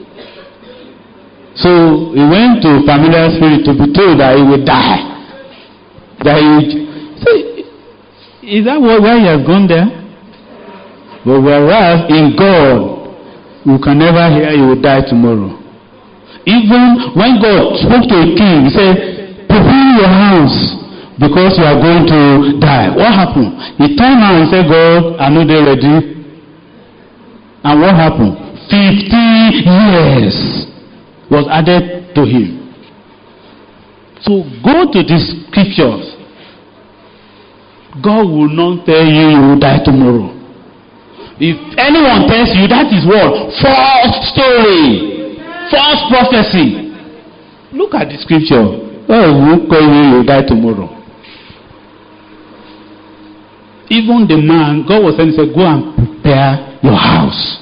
So he went to familiar spirit to be told that he will die. That he would, so is that why he has gone there? But whereas in God, you can never hear you will die tomorrow. Even when God spoke to a king, he said, prepare your house because you are going to die. What happened? He turned around and said, God, are not they ready? And what happened? Fifty years was added to him. So go to the scriptures. God will not tell you you will die tomorrow. If anyone tells you, that is what? False story. False prophecy. Look at the scripture. Oh, who call you, you die tomorrow. Even the man, God was saying, go and prepare your house.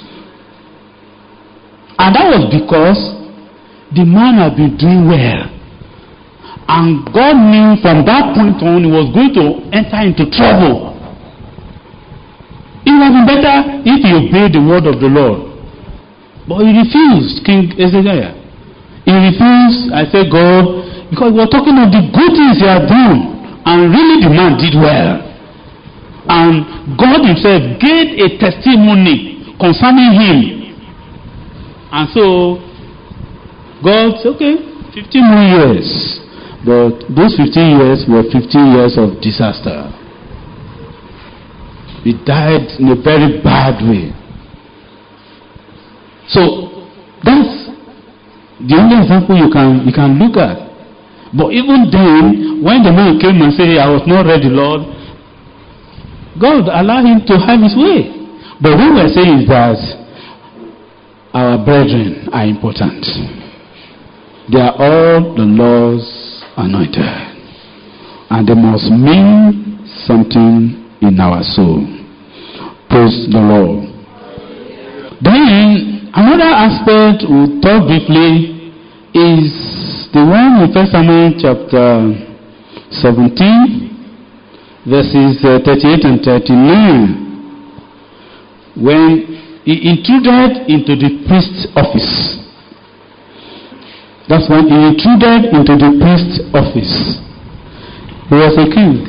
And that was because the man had been doing well. And God knew from that point on he was going to enter into trouble. It would have been better if he obeyed the word of the Lord. But he refused, King Ezekiel. He refused. I said, God, because we were talking of the good things he had done. And really the man did well. And God himself gave a testimony concerning him. And so, God said, okay, fifteen more years. But those fifteen years were fifteen years of disaster. He died in a very bad way. So, that's the only example you can, you can look at. But even then, when the man came and said, I was not ready, Lord, God allowed him to have his way. But what we're saying is that our brethren are important. They are all the Lord's anointed. And they must mean something in our soul. Praise the Lord. Then, another aspect we'll talk briefly is the one in First Samuel chapter seventeen, verses uh, thirty-eight and thirty-nine, when he intruded into the priest's office. That's when he intruded into the priest's office. He was a king.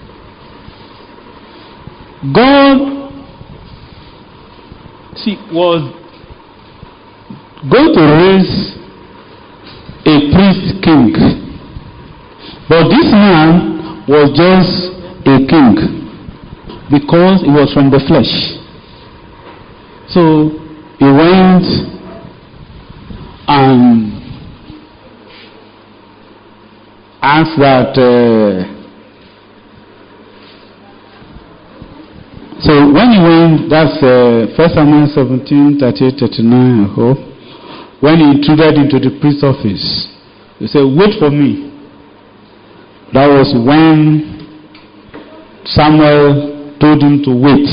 God, see, was going to raise a priest king. But this man was just a king because he was from the flesh. So he went and asked that uh, so when he went, that's uh, First Samuel seventeen, thirty-eight, thirty-nine, I hope. When he intruded into the priest's office, he said, wait for me. That was when Samuel told him to wait.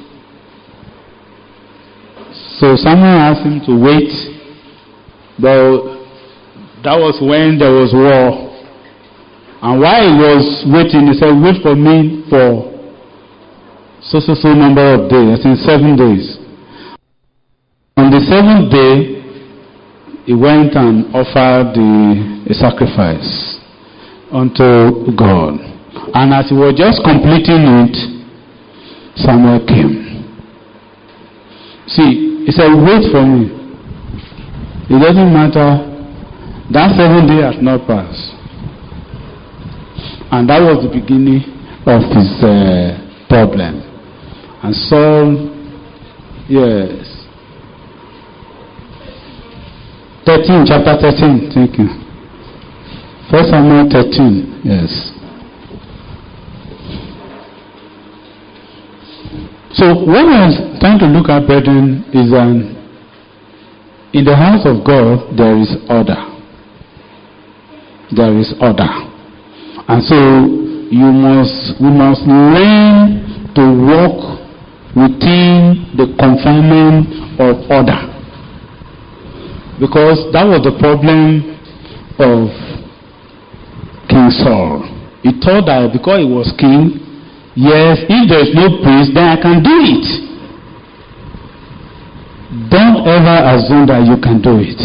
So Samuel asked him to wait, but that was when there was war. And while he was waiting, he said, wait for me for so so so number of days. I think seven days. On the seventh day, he went and offered the, a sacrifice unto God. And as he was just completing it, Samuel came. See, he said, wait for me. It doesn't matter. That seven day has not passed. And that was the beginning of his uh, problem. And Saul, yes. thirteen, chapter thirteen, thank you. First Samuel thirteen, yes. So what I was trying to look at, brethren, is um, in the house of God there is order. There is order. And so you must we must learn to walk within the confinement of order. Because that was the problem of King Saul. He thought that because he was king, yes, if there is no priest, then I can do it. Don't ever assume that you can do it.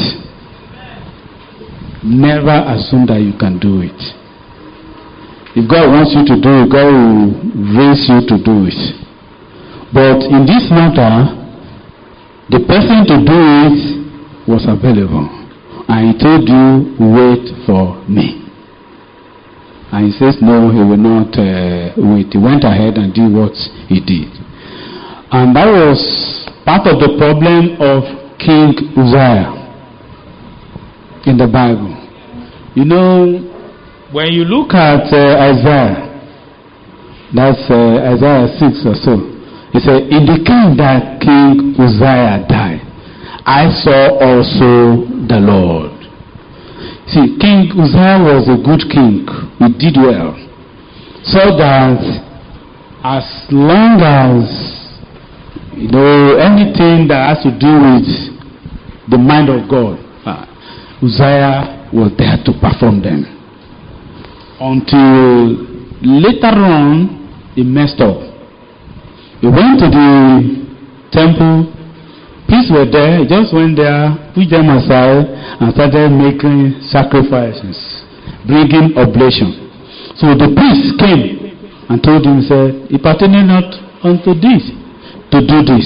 Never assume that you can do it. If God wants you to do it, God will raise you to do it. But in this matter, the person to do it was available. And he told you, wait for me. And he says, no, he will not uh, wait. He went ahead and did what he did. And that was part of the problem of King Uzziah in the Bible. You know, when you look at uh, Isaiah, that's uh, Isaiah six or so, he said, in the king that King Uzziah died, I saw also the Lord. See, King Uzziah was a good king. He did well. So that as long as, you know, anything that has to do with the mind of God, uh, Uzziah was there to perform them. Until later on, he messed up. He went to the temple. Priests were there. He just went there, put them aside, and started making sacrifices, bringing oblation. So the priest came and told him, said, "It pertained not unto this to do this."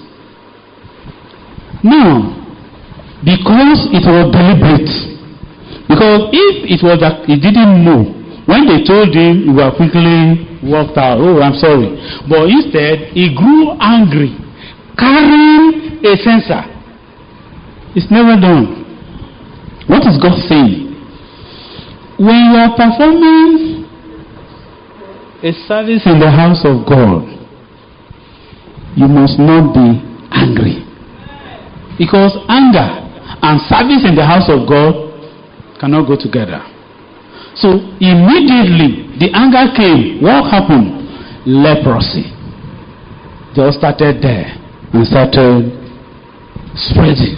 Now, because it was deliberate, because if it was that he didn't know, when they told him, he would quickly walked out. Oh, I'm sorry. But instead, he grew angry, carrying a censer. It's never done. What is God saying? When you are performing a service in the house of God, you must not be angry. Because anger and service in the house of God cannot go together. So immediately the anger came. What happened? Leprosy just started there and started spreading.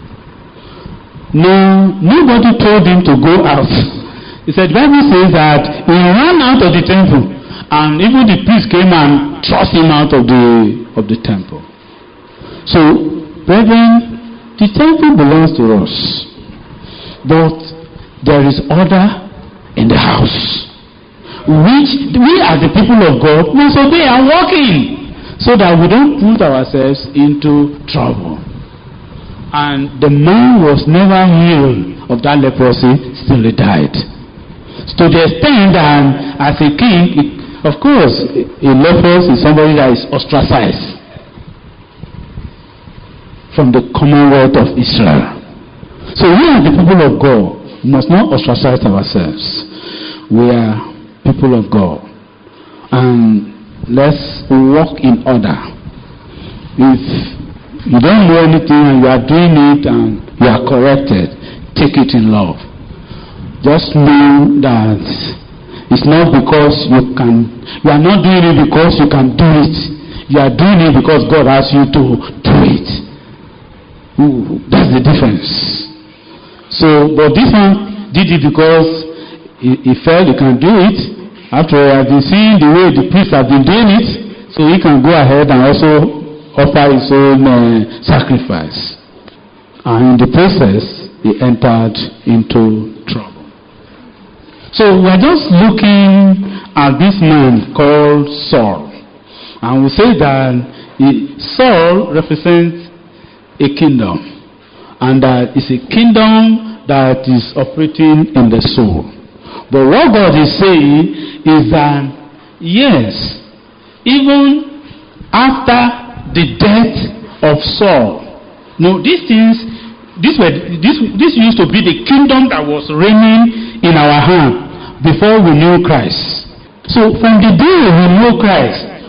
No, nobody told him to go out. He said, the Bible says that he ran out of the temple, and even the priest came and thrust him out of the of the temple. So, brethren, the temple belongs to us, but there is order in the house, which we as the people of God must obey and walk in, so that we don't put ourselves into trouble. And the man was never healed of that leprosy, still he died. To the extent that as a king, of course, a leper is somebody that is ostracized from the commonwealth of Israel. So we are the people of God. We must not ostracize ourselves. We are people of God. And let's walk in order. If you don't know anything and you are doing it and you are corrected, take it in love. Just know that it's not because you can, you are not doing it because you can do it. You are doing it because God asked you to do it. Ooh, that's the difference. So, but this one did it because he, he felt he can do it. After all, I've been seeing the way the priests have been doing it, so he can go ahead and also offer his own uh, sacrifice. And in the process, he entered into trouble. So we are just looking at this man called Saul. And we say that he, Saul represents a kingdom. And that is a kingdom that is operating in the soul. But what God is saying is that, yes, even after the death of Saul, no, these things, this were this this used to be the kingdom that was reigning in our hand before we knew Christ. So from the day we know Christ,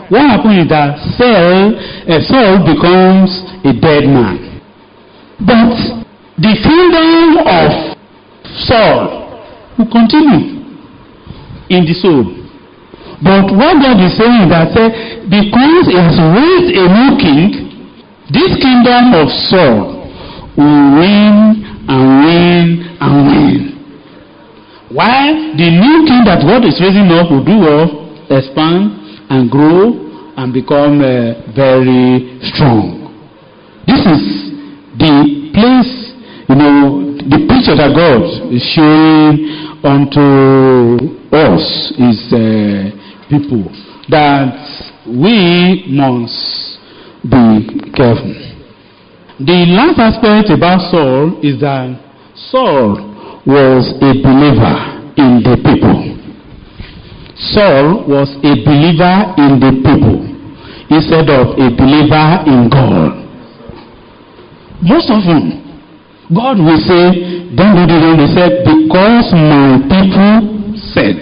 what happened is that Saul, uh, Saul becomes a dead man. But the kingdom of Saul will continue in the soul. But what God is saying is that say, because he has raised a new king, this kingdom of Saul will win and win and win. While the new king that God is raising up will do what? Expand and grow and become uh, very strong. This is the place, you know, the picture that God is showing unto us is uh, people that we must be careful. The last aspect about Saul is that Saul was a believer in the people. Saul was a believer in the people instead of a believer in God. Most often, God will say, don't do this, they said, because my people said.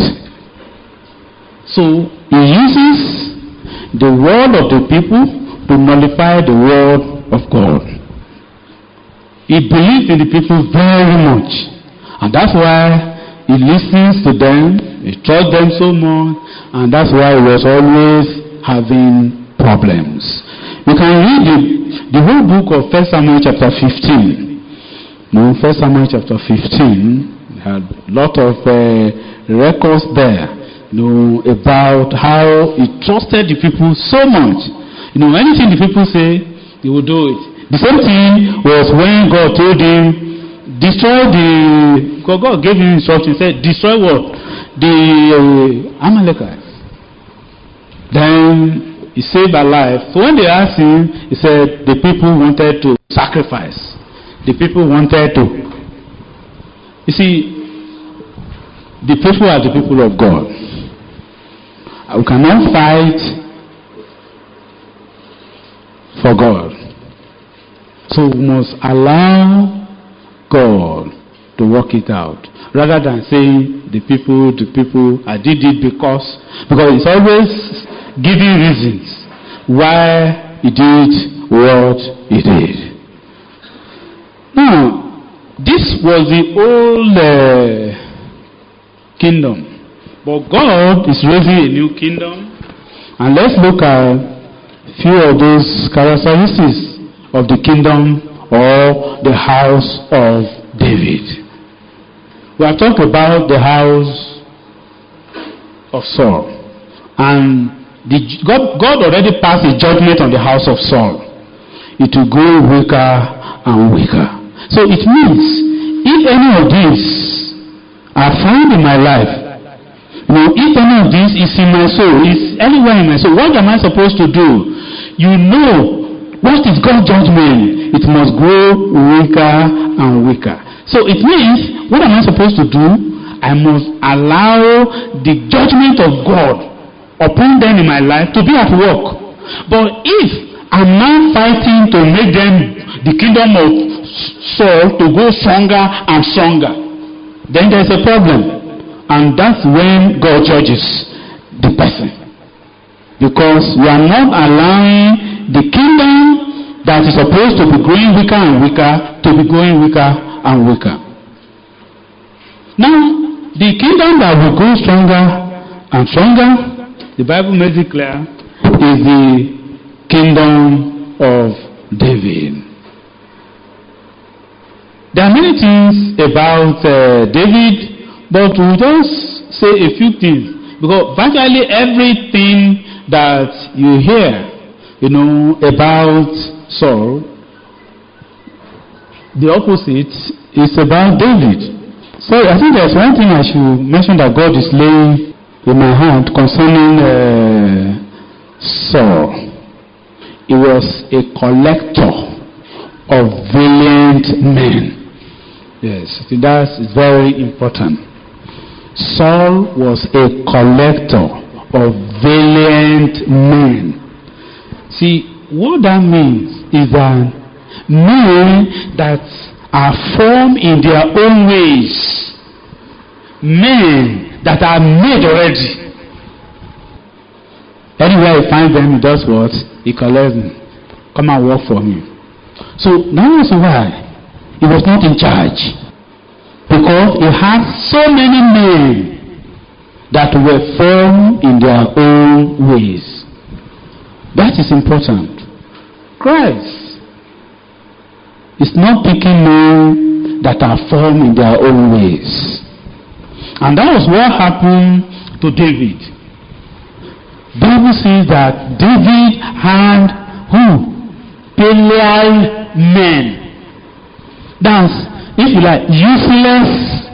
So, he uses the word of the people to nullify the word of God. He believed in the people very much. And that's why he listens to them, he trusts them so much, and that's why he was always having problems. You can read the, the whole book of First Samuel chapter fifteen. No, First Samuel chapter fifteen had a lot of uh, records there, you know, about how he trusted the people so much. You know, anything the people say, he would do it. The same thing was when God told him, destroy the, because God gave him instructions, said, destroy what? The uh, Amalekites. Then he saved their life. So when they asked him, he said, the people wanted to sacrifice. The people wanted to. You see, the people are the people of God. We cannot fight for God. So we must allow God to work it out, rather than saying the people, the people, I did it because, because it's always giving reasons why he did what he did. Now, this was the old uh, kingdom, but God is raising a new kingdom, and let's look at a few of those characteristics of the kingdom or the house of David. We have talked about the house of Saul, and the, God, God already passed a judgment on the house of Saul. It will go weaker and weaker. So it means if any of these are found in my life, you know, if any of these is in my soul, is anywhere in my soul, what am I supposed to do? You know, what is God's judgment? It must grow weaker and weaker. So it means, what am I supposed to do? I must allow the judgment of God upon them in my life to be at work. But if I'm now fighting to make them, the kingdom of Saul, to go stronger and stronger, then there's a problem. And that's when God judges the person. Because you are not allowing the kingdom that is supposed to be growing weaker and weaker to be growing weaker and weaker. Now, the kingdom that will grow stronger and stronger, the Bible makes it clear, is the kingdom of David. There are many things about uh, David, but we'll just say a few things. Because virtually everything that you hear, you know, about Saul, the opposite is about David. So I think there's one thing I should mention that God is laying in my heart concerning uh, Saul. He was a collector of valiant men. Yes, that's very important. Saul was a collector of valiant men. See, what that means is that men that are formed in their own ways, men that are made already. Anywhere Anywhere he finds them, he does what? He collects them. Come and work for him. So that was why he was not in charge. Because he had so many men that were firm in their own ways. That is important. Christ is not picking men that are firm in their own ways. And that was what happened to David. Bible says that David had who? Belial men. That's, if you like, useless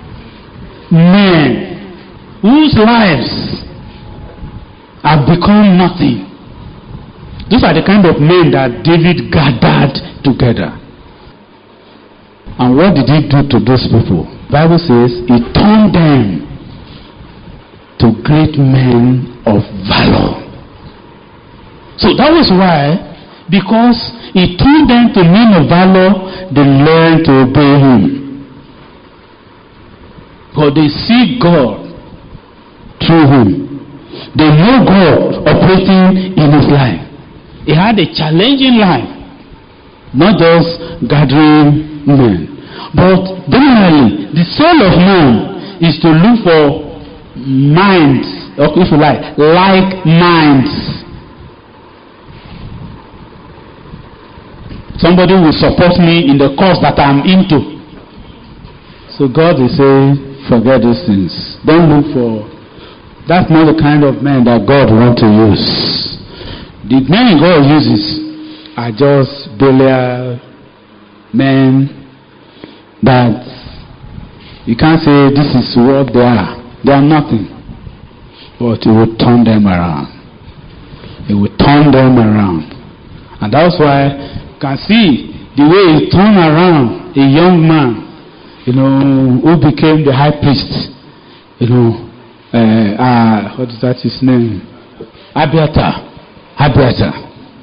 men whose lives have become nothing. Those are the kind of men that David gathered together. And what did he do to those people? The Bible says he turned them to great men of valor. So that was why, because he turned them to men of valor, they learned to obey him. Because they see God through him. They know God operating in his life. He had a challenging life, not just gathering men. But generally, the soul of man is to look for minds, or if you like, like minds. Somebody will support me in the cause that I'm into. So God is saying, forget these things. Don't look for. That's not the kind of men that God wants to use. The men God uses are just Belial men that you can't say this is what they are. They are nothing. But He will turn them around. He will turn them around. And that's why you can see the way He turned around a young man, you know, who became the high priest. You know, uh, uh, what is that his name? Abiathar. Abiathar.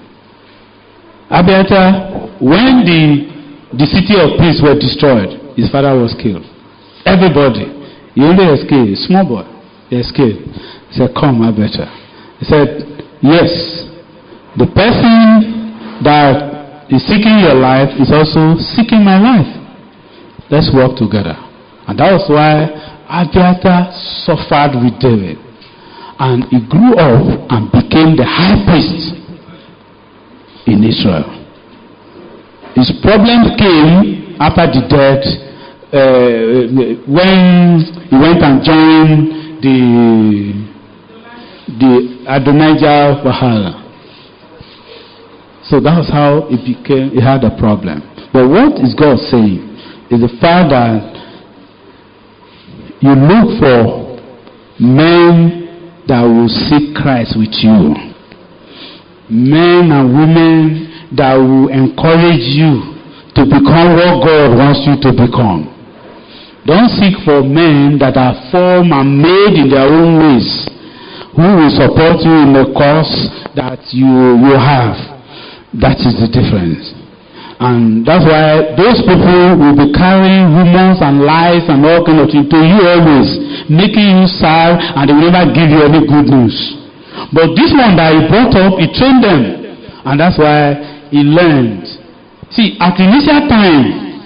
Abiathar, when the the city of priests were destroyed, his father was killed. Everybody. He only escaped. Small boy. He escaped. He said, come, Abiathar. He said, yes, the person that is seeking your life is also seeking my life. Let's work together. And that was why Abiathar suffered with David. And he grew up and became the high priest in Israel. His problem came after the death, uh, when he went and joined the the Adonijah Valhalla. So that was how it became. He had a problem. But what is God saying is the fact that you look for men that will seek Christ with you, men and women that will encourage you to become what God wants you to become. Don't seek for men that are formed and made in their own ways, who will support you in the cause that you, you have. That is the difference. And that's why those people will be carrying rumors and lies and all kinds of things to you always, making you sad, and they will never give you any good news. But this one that he brought up, he trained them. And that's why he learned. See, at the initial time,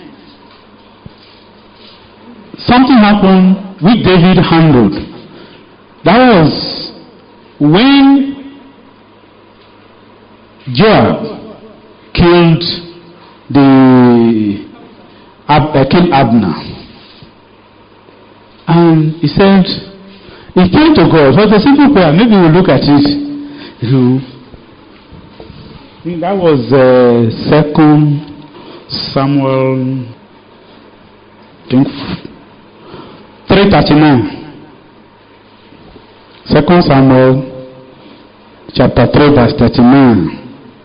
something happened which David handled. That was when Joab killed the uh, killed Abner. And he said, he prayed to God. It was a simple prayer. Maybe we'll look at it. You know, I think that was uh, Second Samuel, I think three thirty-nine. Second Samuel, chapter three, verse thirty-nine.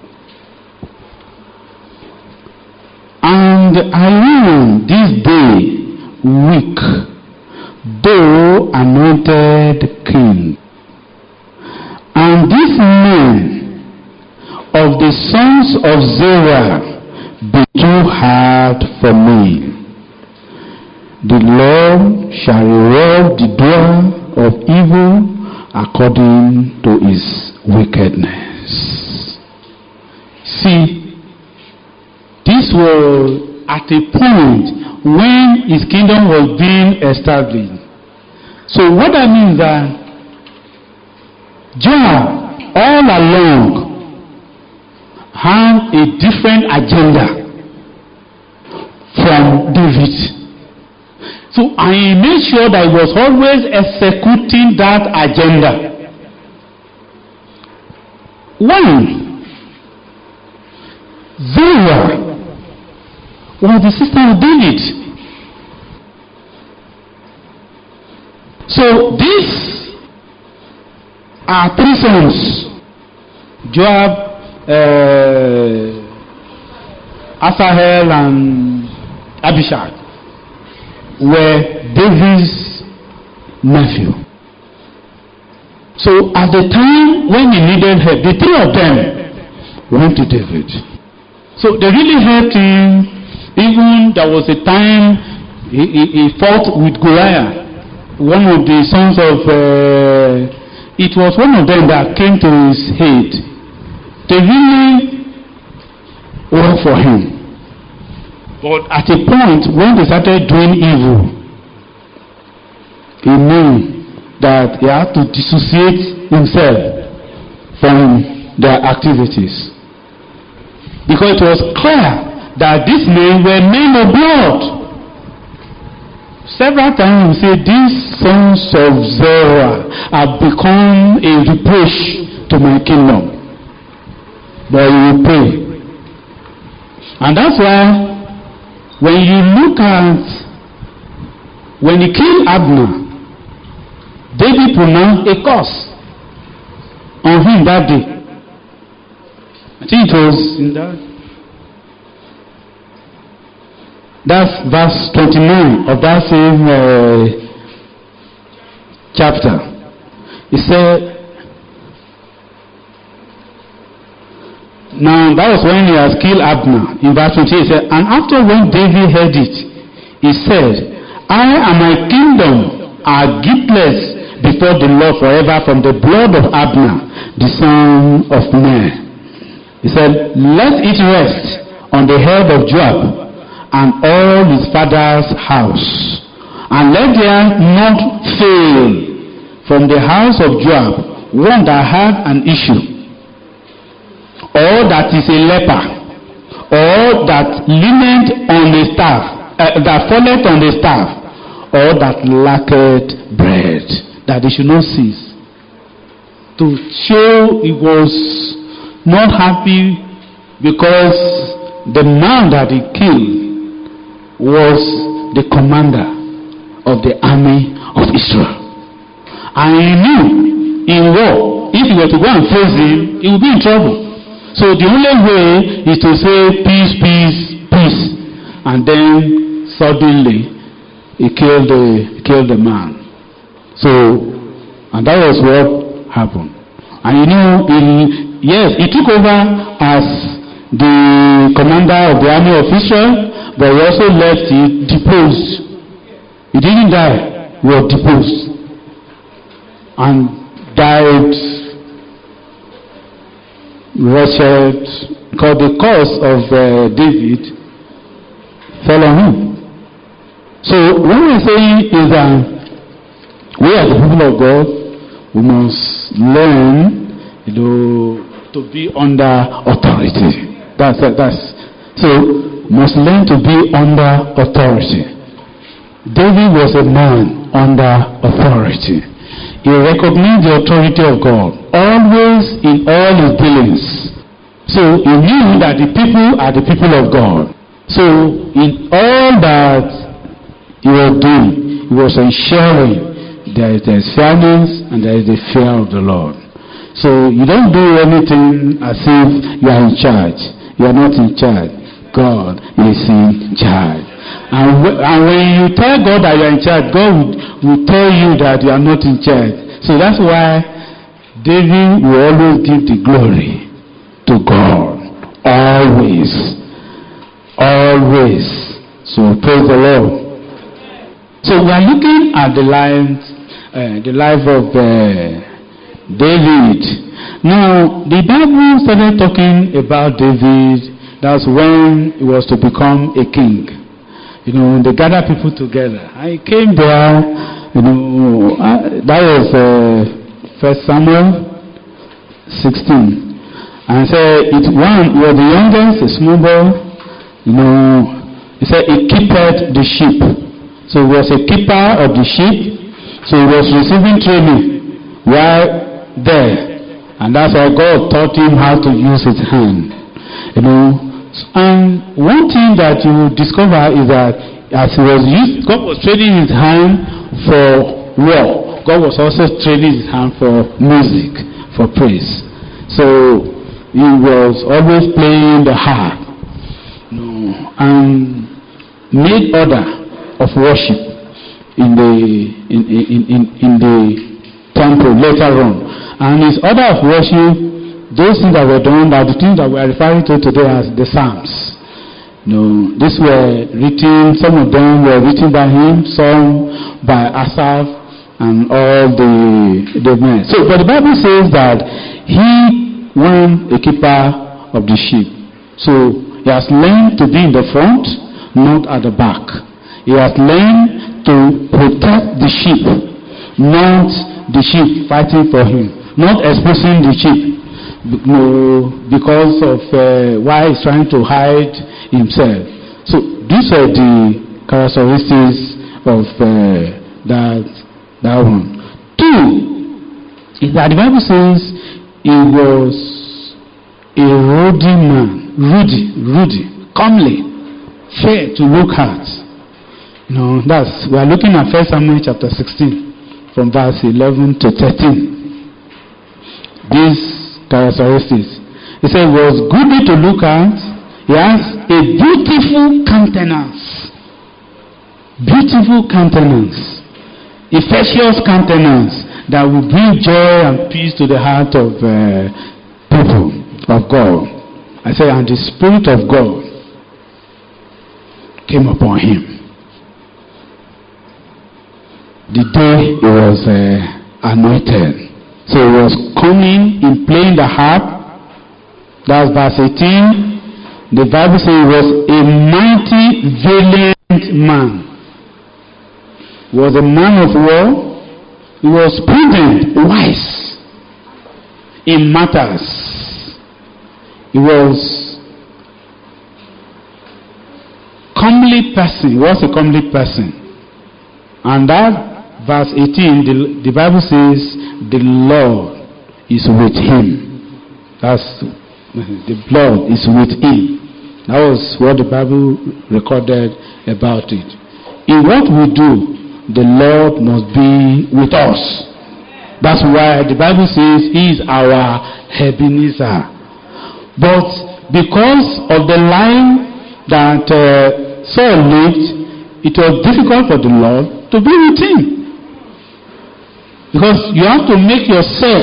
And I am this day weak, though anointed king, and these men of the sons of Zerah be too hard for me. The Lord shall reward the doer of evil according to his wickedness. See, this was at a point when his kingdom was being established. So what that means that Joab all along had a different agenda from David. So I made sure that he was always executing that agenda. One, Zeruiah was the sister of David. So these are three sons: Joab, uh, Asahel, and Abishai were David's nephew. So at the time when he needed help, the three of them went to David. So they really helped him. Even there was a time he, he, he fought with Goliath, one of the sons of, uh, it was one of them that came to his aid. They really worked for him. But at a point when they started doing evil, he knew that he had to dissociate himself from their activities. Because it was clear that these men were men of blood. Several times we say these sons of Zeruiah have become a reproach to my kingdom. But you will pray. And that's why when you look at when he killed Abner, David pronounced a curse on him that day. I think it was in that. That's verse twenty-nine of that same uh, chapter. He said, now that was when he has killed Abner. In verse twenty-eight, he said, and after when David heard it, he said, I and my kingdom are guiltless before the Lord forever from the blood of Abner, the son of Ner. He said, let it rest on the head of Joab and all his father's house, and let there not fail from the house of Joab one that had an issue, or that is a leper, or that leaneth on the staff, uh, that falleth on the staff, or that lacketh bread, that they should not cease. To show he was not happy because the man that he killed was the commander of the army of Israel. And he knew in war, if he were to go and face him, he would be in trouble. So the only way is to say peace, peace, peace. And then suddenly he killed the, killed the man. So, and that was what happened. And you know, he, yes, he took over as the commander of the army of Israel, but he also left it deposed. He didn't die, he was deposed. And died wretched, because the curse of uh, David fell on him. So what we're saying is that we as the people of God, we must learn, you know, to be under authority. That's that's so must learn to be under authority. David was a man under authority. He recognized the authority of God always in all his dealings. So he knew that the people are the people of God. So in all that he was doing, he was ensuring there is the fairness and there is the fear of the Lord. So you don't do anything as if you are in charge. You are not in charge. God is in charge. And, w- and when you tell God that you are in charge, God will, will tell you that you are not in charge. So that's why David will always give the glory to God. Always. Always. So praise the Lord. So we are looking at the life, uh, the life of uh, David. Now, the Bible started talking about David. That's when he was to become a king. You know, they gathered people together. I came there, you know, uh, that was uh, First Samuel sixteen. And said, it one, he was the youngest, a small boy, you know, he said he keepeth the sheep. So he was a keeper of the sheep. So he was receiving training while there. And that's why God taught him how to use his hand. You know, and one thing that you discover is that as he was used, God was training his hand for war. God was also training his hand for music, for praise. So he was always playing the harp, you know, and made order of worship in the in, in, in, in the temple later on. And his order of worship, those things that were done are the things that we are referring to today as the Psalms. You know, these were written, some of them were written by him, some by Asaph and all the, the men. So, but the Bible says that he was a keeper of the sheep. So, he has learned to be in the front, not at the back. He has learned to protect the sheep, not the sheep fighting for him, not exposing the sheep. No, because of uh, why he's trying to hide himself. So these are the characteristics of uh, that that one. Two is that the Bible says he was a ruddy man, ruddy, ruddy, comely, fair to look at. No, that's we are looking at First Samuel chapter sixteen, from verse eleven to thirteen. These characteristics. He said, was goodly to look at. He has a beautiful countenance. Beautiful countenance. Efficacious countenance that will bring joy and peace to the heart of uh, people, of God. I say, and the Spirit of God came upon him. The day he was uh, anointed. So he was coming in playing the harp. That's verse eighteen. The Bible says he was a mighty, valiant man. He was a man of war. He was prudent, wise in matters. He was comely person. He was a comely person. And that verse eighteen, the, the Bible says, the Lord is with him. That's the Lord is with him. That was what the Bible recorded about it. In what we do, the Lord must be with us. That's why the Bible says he is our Ebenezer. But because of the life that uh, Saul lived, it was difficult for the Lord to be with him. Because you have to make yourself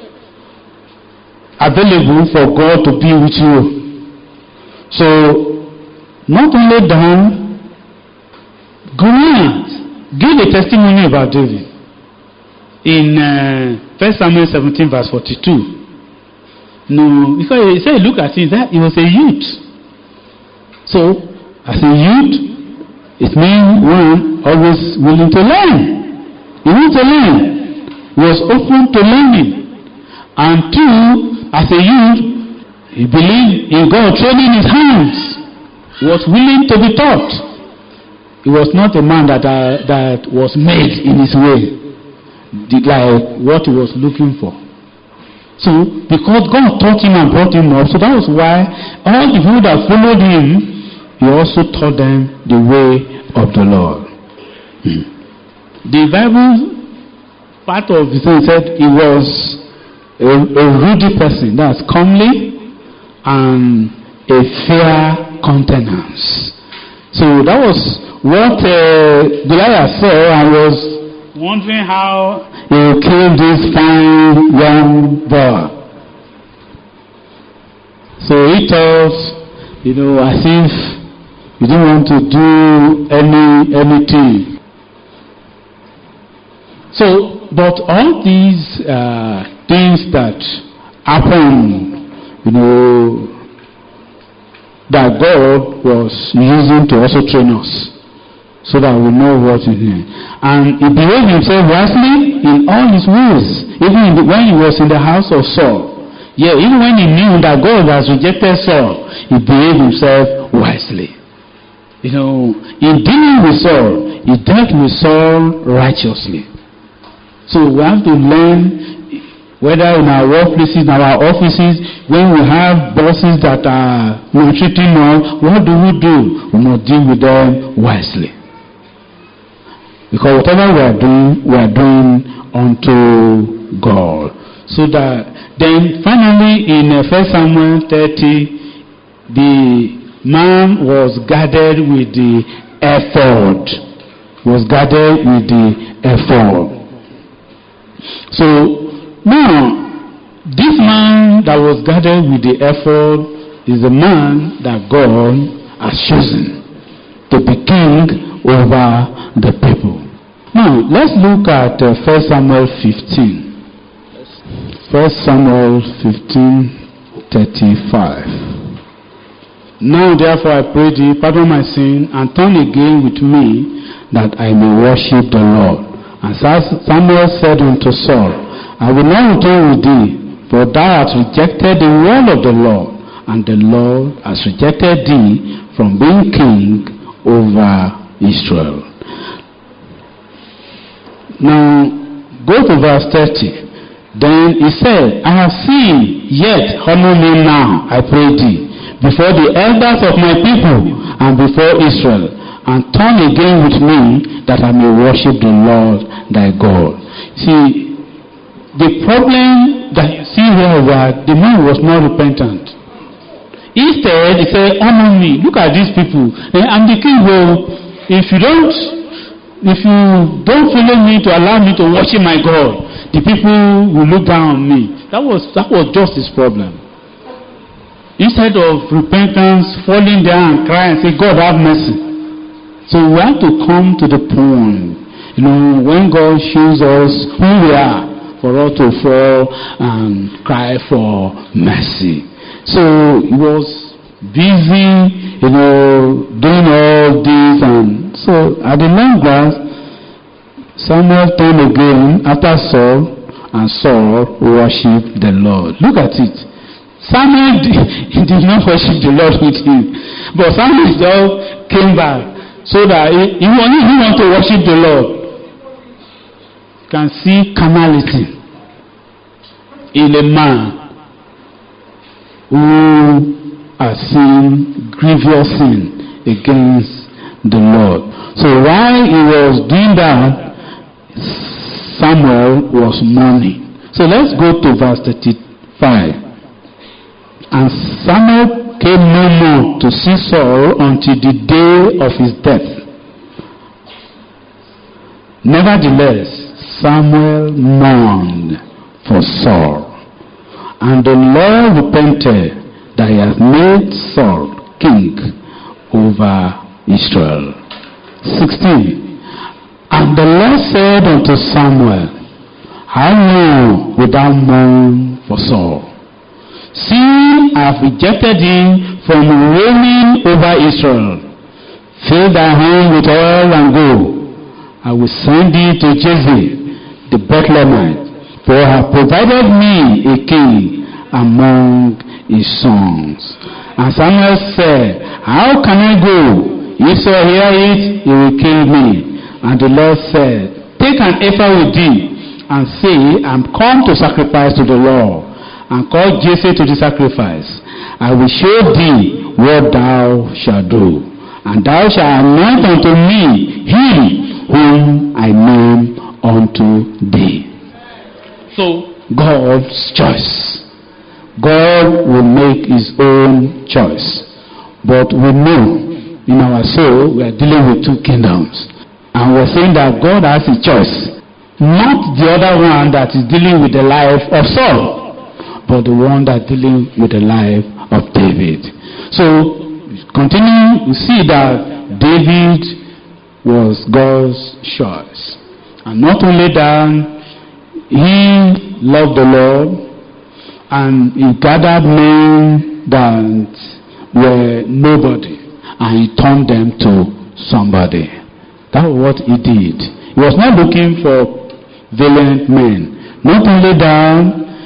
available for God to be with you. So, not only down, go ahead, give a testimony about David. In uh, First Samuel seventeen, verse forty-two. No, because he said, look at it, that he was a youth. So, as a youth, it means one always willing to learn. He wants to learn. Was open to learning. And two, as a youth, he believed in God training his hands. He was willing to be taught. He was not a man that uh, that was made in his way, like what he was looking for. So, because God taught him and brought him up, so that was why all the people that followed him, he also taught them the way of the Lord. Hmm. The Bible, part of it said he was a, a ruddy person, that's comely, and a fair countenance. So that was what uh, Goliath saw, and was wondering how he would kill this fine young boy. So he thought, you know, as if he didn't want to do any anything. So, but all these uh, things that happened, you know, that God was using to also train us, so that we know what he did. And he behaved himself wisely in all his ways, even in the, when he was in the house of Saul. Yeah, even when he knew that God has rejected Saul, he behaved himself wisely. You know, in dealing with Saul, he dealt with Saul righteously. So we have to learn, whether in our workplaces, in our offices, when we have bosses that are maltreating us, what do we do? We must deal with them wisely. Because whatever we are doing, we are doing unto God. So that then finally in uh, First Samuel thirty, the man was guarded with the ephod. Was guarded with the ephod. So now, this man that was guarded with the ephod is the man that God has chosen to be king over the people. Now, let's look at uh, First Samuel fifteen. First Samuel fifteen, thirty-five. Now therefore I pray thee, pardon my sin, and turn again with me, that I may worship the Lord. And Samuel said unto Saul, I will not return with thee, for thou hast rejected the word of the Lord, and the Lord has rejected thee from being king over Israel. Now, go to verse thirty. Then he said, I have seen, yet honor me now, I pray thee, before the elders of my people and before Israel, and turn again with me, that I may worship the Lord thy God. See, the problem that you see here is that the man was not repentant. Instead, he said, honor me. Look at these people. And the king will, if you don't, if you don't follow me to allow me to worship my God, the people will look down on me. That was that was just his problem. Instead of repentance, falling down and crying and say, God have mercy. So we have to come to the point, you know, when God shows us who we are, for us to fall and cry for mercy. So he was busy, you know, doing all this, and so at the long last, Samuel turned again after Saul, and Saul worshipped the Lord. Look at it. Samuel did, he did not worship the Lord with him, but Samuel just came back so that he, he, wanted, he wanted to worship the Lord. You can see carnality in a man who has seen grievous sin against the Lord. So while he was doing that, Samuel was mourning. So let's go to verse thirty-five. And Samuel came no more to see Saul until the day of his death. Nevertheless, Samuel mourned for Saul, and the Lord repented that he had made Saul king over Israel. sixteen. And the Lord said unto Samuel, how long wilt thou mourn for Saul? See, I have rejected him from reigning over Israel. Fill thy hand with oil and go. I will send thee to Jesse the Bethlehemite, for I have provided me a king among his sons. And Samuel said, how can I go? If Saul hear it, he will kill me. And the Lord said, take an ephah with thee, and say, I am come to sacrifice to the Lord. And call Jesse to the sacrifice. I will show thee what thou shalt do. And thou shalt anoint unto me him whom I name unto thee. So, God's choice. God will make his own choice. But we know in our soul we are dealing with two kingdoms. And we're saying that God has a choice. Not the other one that is dealing with the life of Saul, but the one that is dealing with the life of David. So, continuing, we see that David was God's choice. And not only that, he loved the Lord, And he gathered men that were nobody, and he turned them to somebody. That was what he did. He was not looking for valiant men. Not only that,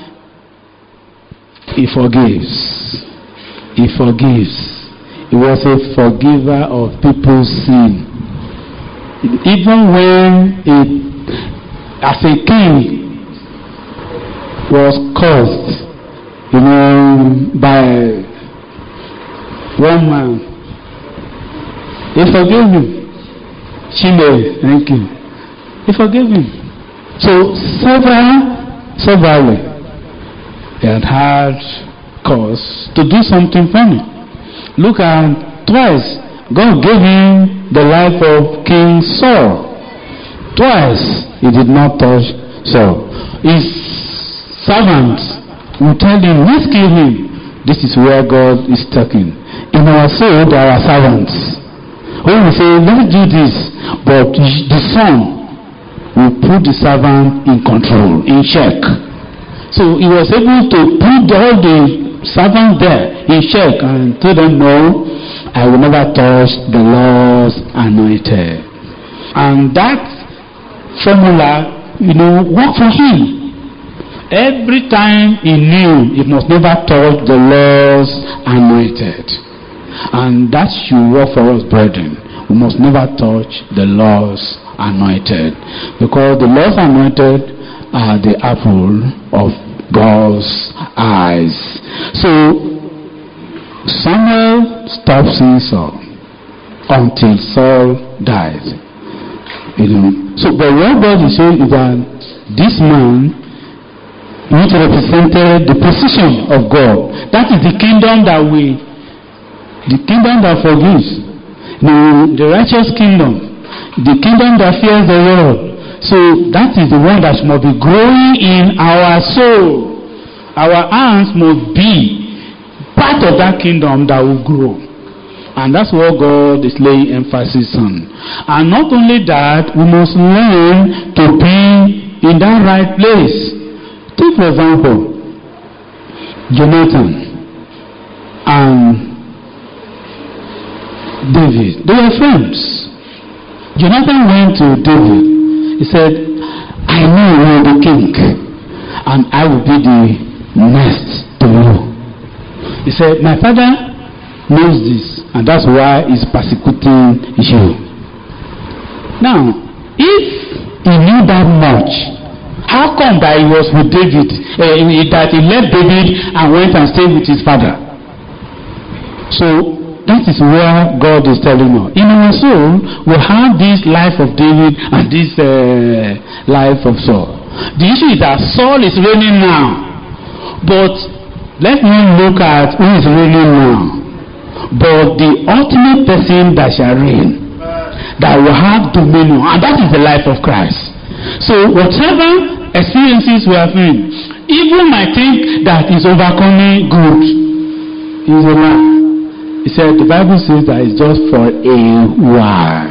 he forgives. He forgives. He was a forgiver of people's sin. Even when it, as a king, was caused, you know, by one man, he forgave him. Shimei, thank you. He forgave him. So several, severally, he had had cause to do something funny. Look at twice, God gave him the life of King Saul. Twice, he did not touch Saul. His servants will tell him, let's kill him. This is where God is talking. In our soul, there are servants. When we say, let's do this, but the son will put the servant in control, in check. So he was able to put all the servants there in check and told them, no, I will never touch the Lord's anointed. And that formula, you know, worked for him. Every time he knew he must never touch the Lord's anointed. And that should work for us, brethren. We must never touch the Lord's anointed. Because the Lord's anointed are the apple of God's eyes. So Samuel stopped seeing Saul until Saul died. You know. So but what God is saying is that this man, which represented the position of God, that is the kingdom that we, the kingdom that forgives, you know, the righteous kingdom, the kingdom that fears the Lord. So that is the one that must be growing in our soul. Our hands must be part of that kingdom that will grow. And that's what God is laying emphasis on. And not only that, we must learn to be in that right place. Take for example, Jonathan and David. They were friends. Jonathan went to David. He said, I know you are the king, and I will be the next to you. He said, my father knows this, and that's why he's persecuting you. Now, if he knew that much, how come that he was with David, uh, that he left David and went and stayed with his father? So, that is where God is telling us. In our soul, we have this life of David and this uh, life of Saul. The issue is that Saul is reigning now. But let me look at who is reigning now. But the ultimate person that shall reign, that will have dominion, and that is the life of Christ. So whatever experiences we have in, evil might think that is overcoming good. Is a lie. He said, the Bible says that it's just for a while.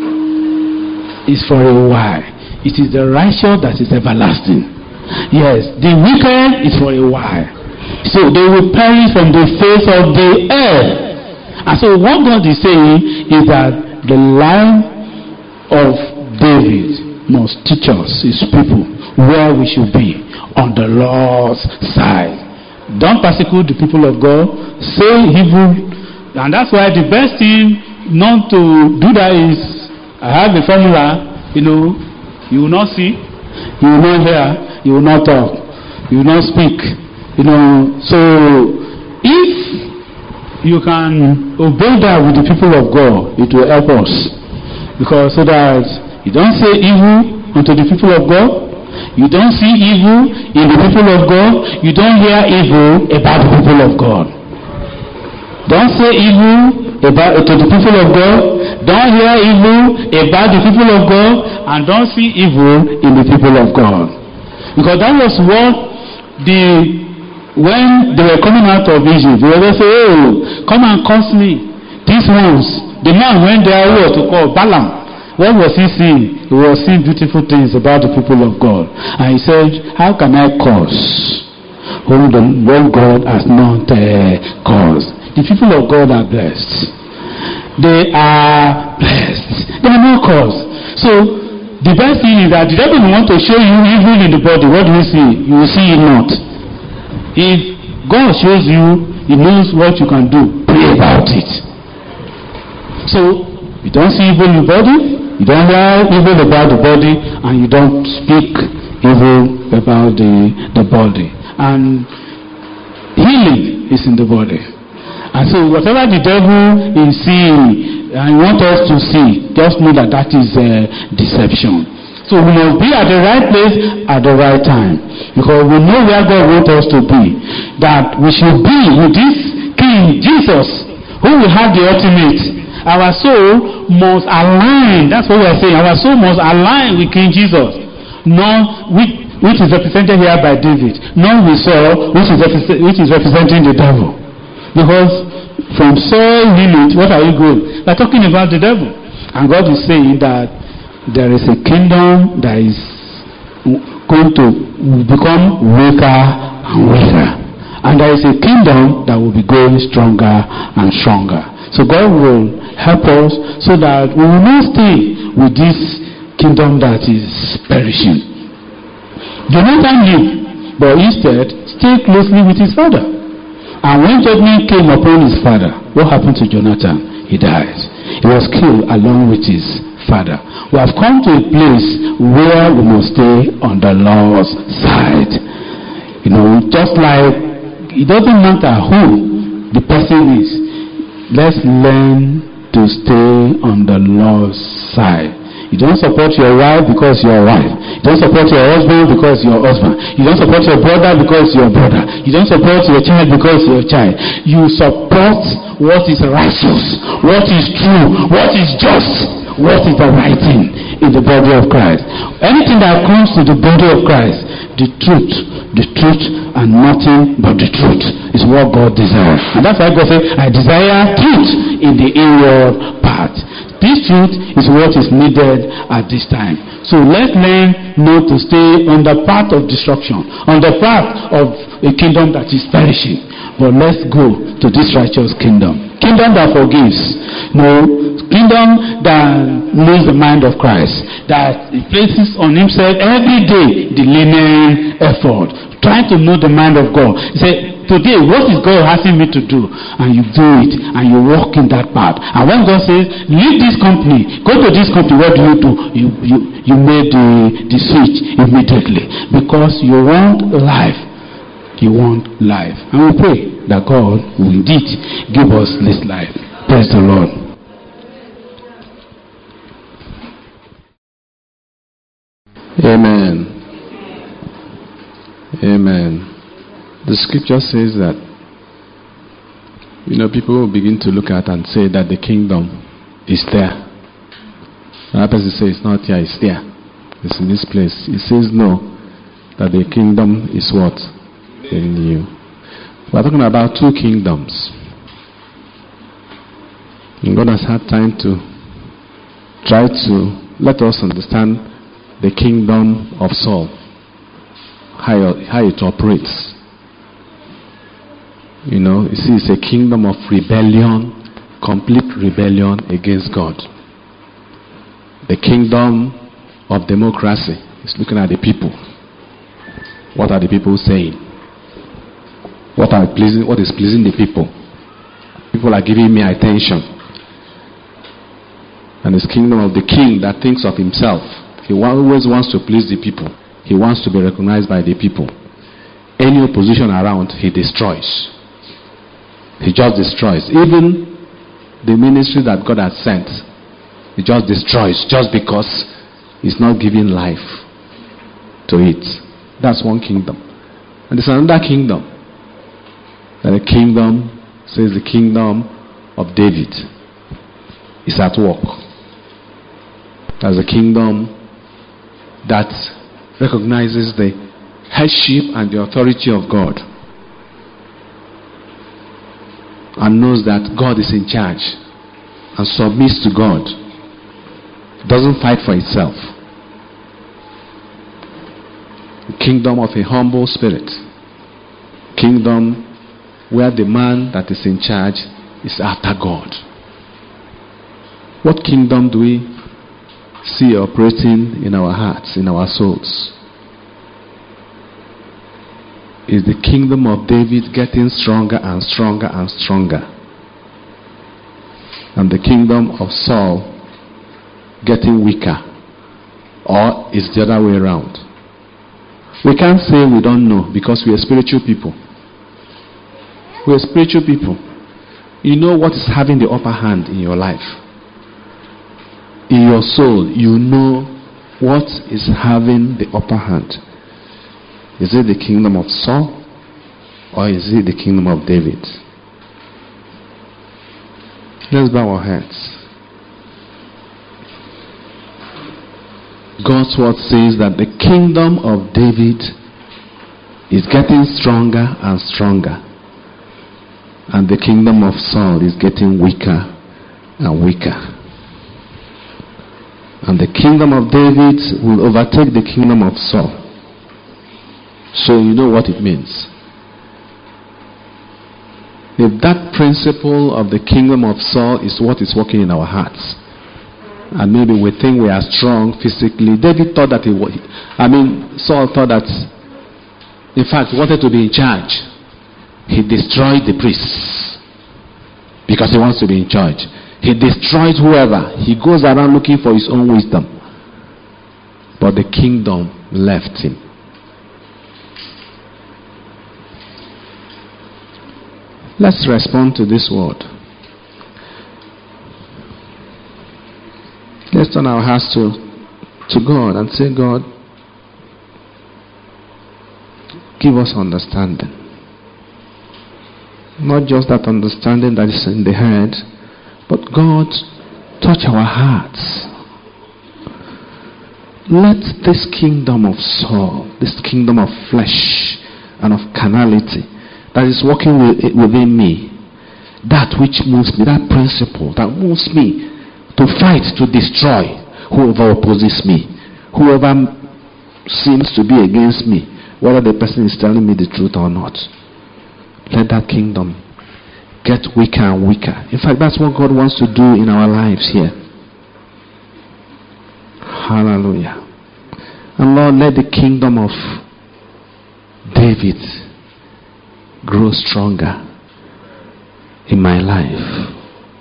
It's for a while. It is the righteous that is everlasting. Yes, the wicked is for a while. So they will perish from the face of the earth. And so what God is saying is that the life of David must teach us, his people, where we should be on the Lord's side. Don't persecute the people of God. Say evil. And that's why the best thing not to do that is, I have a formula, you know, you will not see, you will not hear, you will not talk, you will not speak, you know. So if you can obey that with the people of God, it will help us. Because so that you don't say evil unto the people of God, you don't see evil in the people of God, you don't hear evil about the people of God. Don't say evil about to the people of God. Don't hear evil about the people of God, and don't see evil in the people of God. Because that was what the when they were coming out of Egypt, they were say, "Oh, come and curse me." These ones, the man went there who was to call Balaam. What was he seeing? He was seeing beautiful things about the people of God, and he said, "How can I curse?" whom the whom God has not uh, caused. The people of God are blessed. They are blessed. They are not caused. So the best thing is that the devil will want to show you evil in the body. What do you see? You will see it not. If God shows you, He knows what you can do. Pray about it. So you don't see evil in the body, you don't hear evil about the body, and you don't speak evil about the, the body. And healing is in the body. And so whatever the devil is seeing and wants us to see, just know that that is uh, deception. So we must be at the right place at the right time, because we know where God wants us to be. That we should be with this King Jesus, who will have the ultimate. Our soul must align. That's what we are saying. Our soul must align with King Jesus, not which, which is represented here by David, not with Saul, which is, which is representing the devil. Because from Saul limit, what are you going? We're talking about the devil. And God is saying that there is a kingdom that is going to become weaker and weaker. And there is a kingdom that will be growing stronger and stronger. So God will help us so that we will not stay with this kingdom that is perishing. Jonathan lived, but instead stay closely with his father. And when judgment came upon his father, what happened to Jonathan? He died. He was killed along with his father. We have come to a place where we must stay on the Lord's side. You know, just like it doesn't matter who the person is, let's learn to stay on the Lord's side. You don't support your wife because you're a wife. You don't support your husband because you're a husband. You don't support your brother because you're a brother. You don't support your child because you're a child. You support what is righteous, what is true, what is just, what is the right thing in the body of Christ. Anything that comes to the body of Christ, the truth, the truth and nothing but the truth is what God desires. And that's why God said, I desire truth in the inward part. This truth is what is needed at this time. So let's learn not to stay on the path of destruction, on the path of a kingdom that is perishing. But let's go to this righteous kingdom. Kingdom that forgives. No, kingdom that knows the mind of Christ. That places on himself every day the linen effort. Trying to know the mind of God. He said, today, what is God asking me to do? And you do it, and you walk in that path. And when God says, leave this company, go to this company, what do you do? You you, you made the, the switch immediately. Because you want life. You want life. And we pray that God will indeed give us this life. Praise the Lord. Amen. Amen. The scripture says that, you know, people will begin to look at and say that the kingdom is there. Another person says it's not here, it's there. It's in this place. It says no, that the kingdom is what? In you. We're talking about two kingdoms. And God has had time to try to let us understand the kingdom of Saul, how, how it operates. You know, you see, it's a kingdom of rebellion, complete rebellion against God. The kingdom of democracy is looking at the people. What are the people saying? What are pleasing? What is pleasing the people? People are giving me attention. And it's kingdom of the king that thinks of himself. He always wants to please the people. He wants to be recognized by the people. Any opposition around, he destroys. He just destroys. Even the ministry that God has sent, he just destroys just because he's not giving life to it. That's one kingdom. And there's another kingdom. And the kingdom says the kingdom of David is at work. That's a kingdom that recognizes the headship and the authority of God, and knows that God is in charge and submits to God. Doesn't fight for itself. The kingdom of a humble spirit. kingdom where the man that is in charge is after God. What kingdom do we see operating in our hearts, in our souls? Is the kingdom of David getting stronger and stronger and stronger? And the kingdom of Saul getting weaker? Or is the other way around? We can't say we don't know because we are spiritual people. We are spiritual people. You know what is having the upper hand in your life. In your soul, you know what is having the upper hand. Is it the kingdom of Saul or is it the kingdom of David? Let's bow our heads. God's word says that the kingdom of David is getting stronger and stronger, and the kingdom of Saul is getting weaker and weaker. And the kingdom of David will overtake the kingdom of Saul. So you know what it means. If that principle of the kingdom of Saul is what is working in our hearts, and maybe we think we are strong physically. David thought that he was, I mean, Saul thought that, in fact, wanted to be in charge. He destroyed the priests because he wants to be in charge. He destroys whoever. He goes around looking for his own wisdom. But the kingdom left him. Let's respond to this word. Let's turn our hearts to, to God and say, God, give us understanding. Not just that understanding that is in the head, but God, touch our hearts. Let this kingdom of Saul, this kingdom of flesh and of carnality that is working within me, that which moves me, that principle that moves me to fight, to destroy whoever opposes me, whoever seems to be against me, whether the person is telling me the truth or not. Let that kingdom get weaker and weaker. In fact, that's what God wants to do in our lives here. Hallelujah. And Lord, let the kingdom of David grow stronger in my life.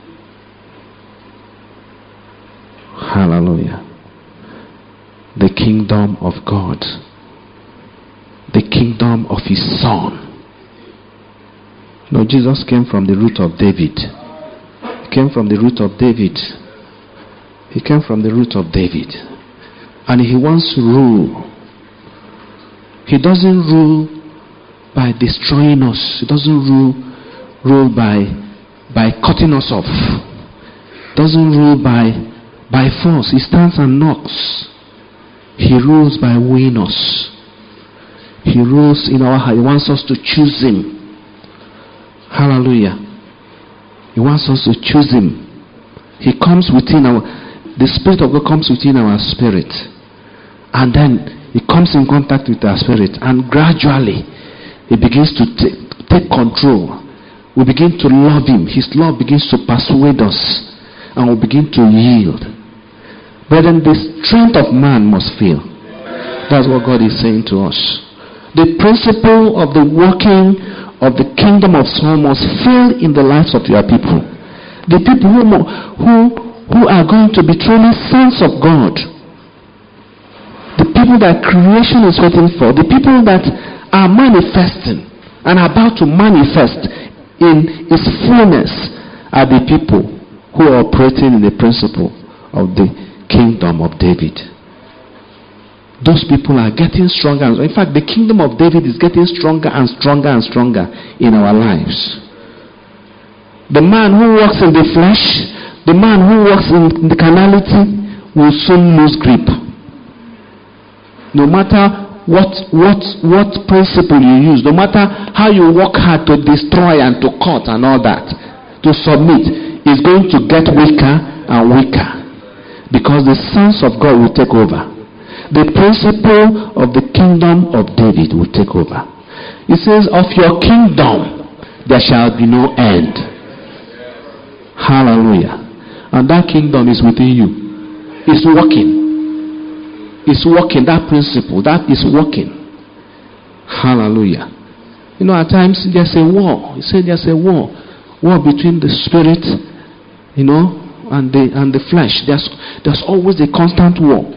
Hallelujah. The kingdom of God. The kingdom of his Son. No, Jesus came from the root of David. He came from the root of David. He came from the root of David. And he wants to rule. He doesn't rule by destroying us. He doesn't rule, rule by, by cutting us off. Doesn't rule by, by force. He stands and knocks. He rules by winning us. He rules in our heart. He wants us to choose him. Hallelujah. He wants us to choose him. He comes within our, the Spirit of God comes within our spirit. And then he comes in contact with our spirit. And gradually, he begins to take, take control. We begin to love him. His love begins to persuade us. And we begin to yield. Brethren, the strength of man must fail. That's what God is saying to us. The principle of the working of the kingdom of Saul must fail in the lives of your people. The people who, who, who are going to be truly sons of God. The people that creation is waiting for. The people that are manifesting and about to manifest in its fullness are the people who are operating in the principle of the kingdom of David. Those people are getting stronger. In fact, the kingdom of David is getting stronger and stronger and stronger in our lives. The man who walks in the flesh, the man who walks in the carnality will soon lose grip. No matter what, what, what principle you use, no matter how you work hard to destroy and to cut and all that, to submit, is going to get weaker and weaker. Because the sons of God will take over. The principle of the kingdom of David will take over. It says, of your kingdom there shall be no end. Hallelujah. And that kingdom is within you. It's working. It's working. That principle, that is working. Hallelujah. You know, at times there's a war. You say there's a war. War between the spirit, you know, and the and the flesh. There's there's always a constant war.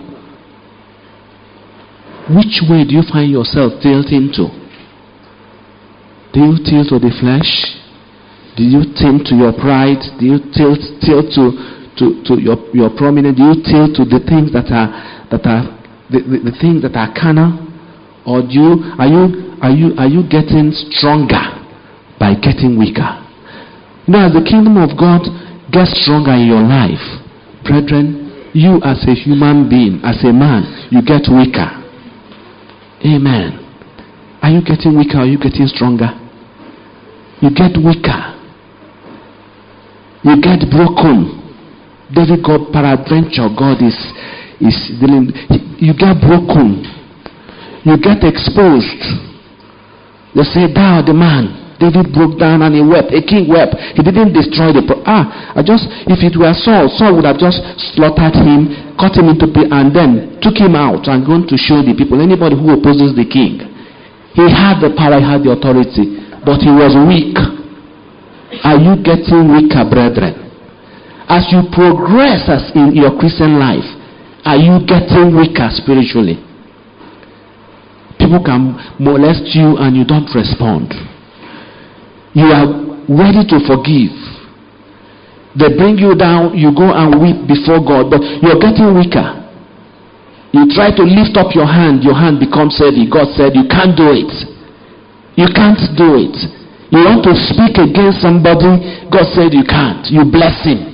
Which way do you find yourself tilting to? Do you tilt to the flesh? Do you tilt to your pride? Do you tilt tilt to to, to your, your prominence? Do you tilt to the things that are that are the, the, the things that are carnal? Or do you are you are you are you getting stronger by getting weaker? You know, as the kingdom of God gets stronger in your life, brethren, you as a human being, as a man, you get weaker. Amen. Are you getting weaker or are you getting stronger? You get weaker. You get broken. David got peradventure. God is is dealing. You get broken. You get exposed. They say, thou the man. David broke down and he wept. A king wept. He didn't destroy the pro- ah. I just if it were Saul, Saul would have just slaughtered him, cut him into pieces, and then took him out and gone to show the people. Anybody who opposes the king, he had the power, he had the authority, but he was weak. Are you getting weaker, brethren? As you progress as in your Christian life, are you getting weaker spiritually? People can molest you and you don't respond. You are ready to forgive. They bring you down, you go and weep before God, but you're getting weaker. You try to lift up your hand, your hand becomes heavy. God said you can't do it. You can't do it. You want to speak against somebody, God said you can't. You bless him.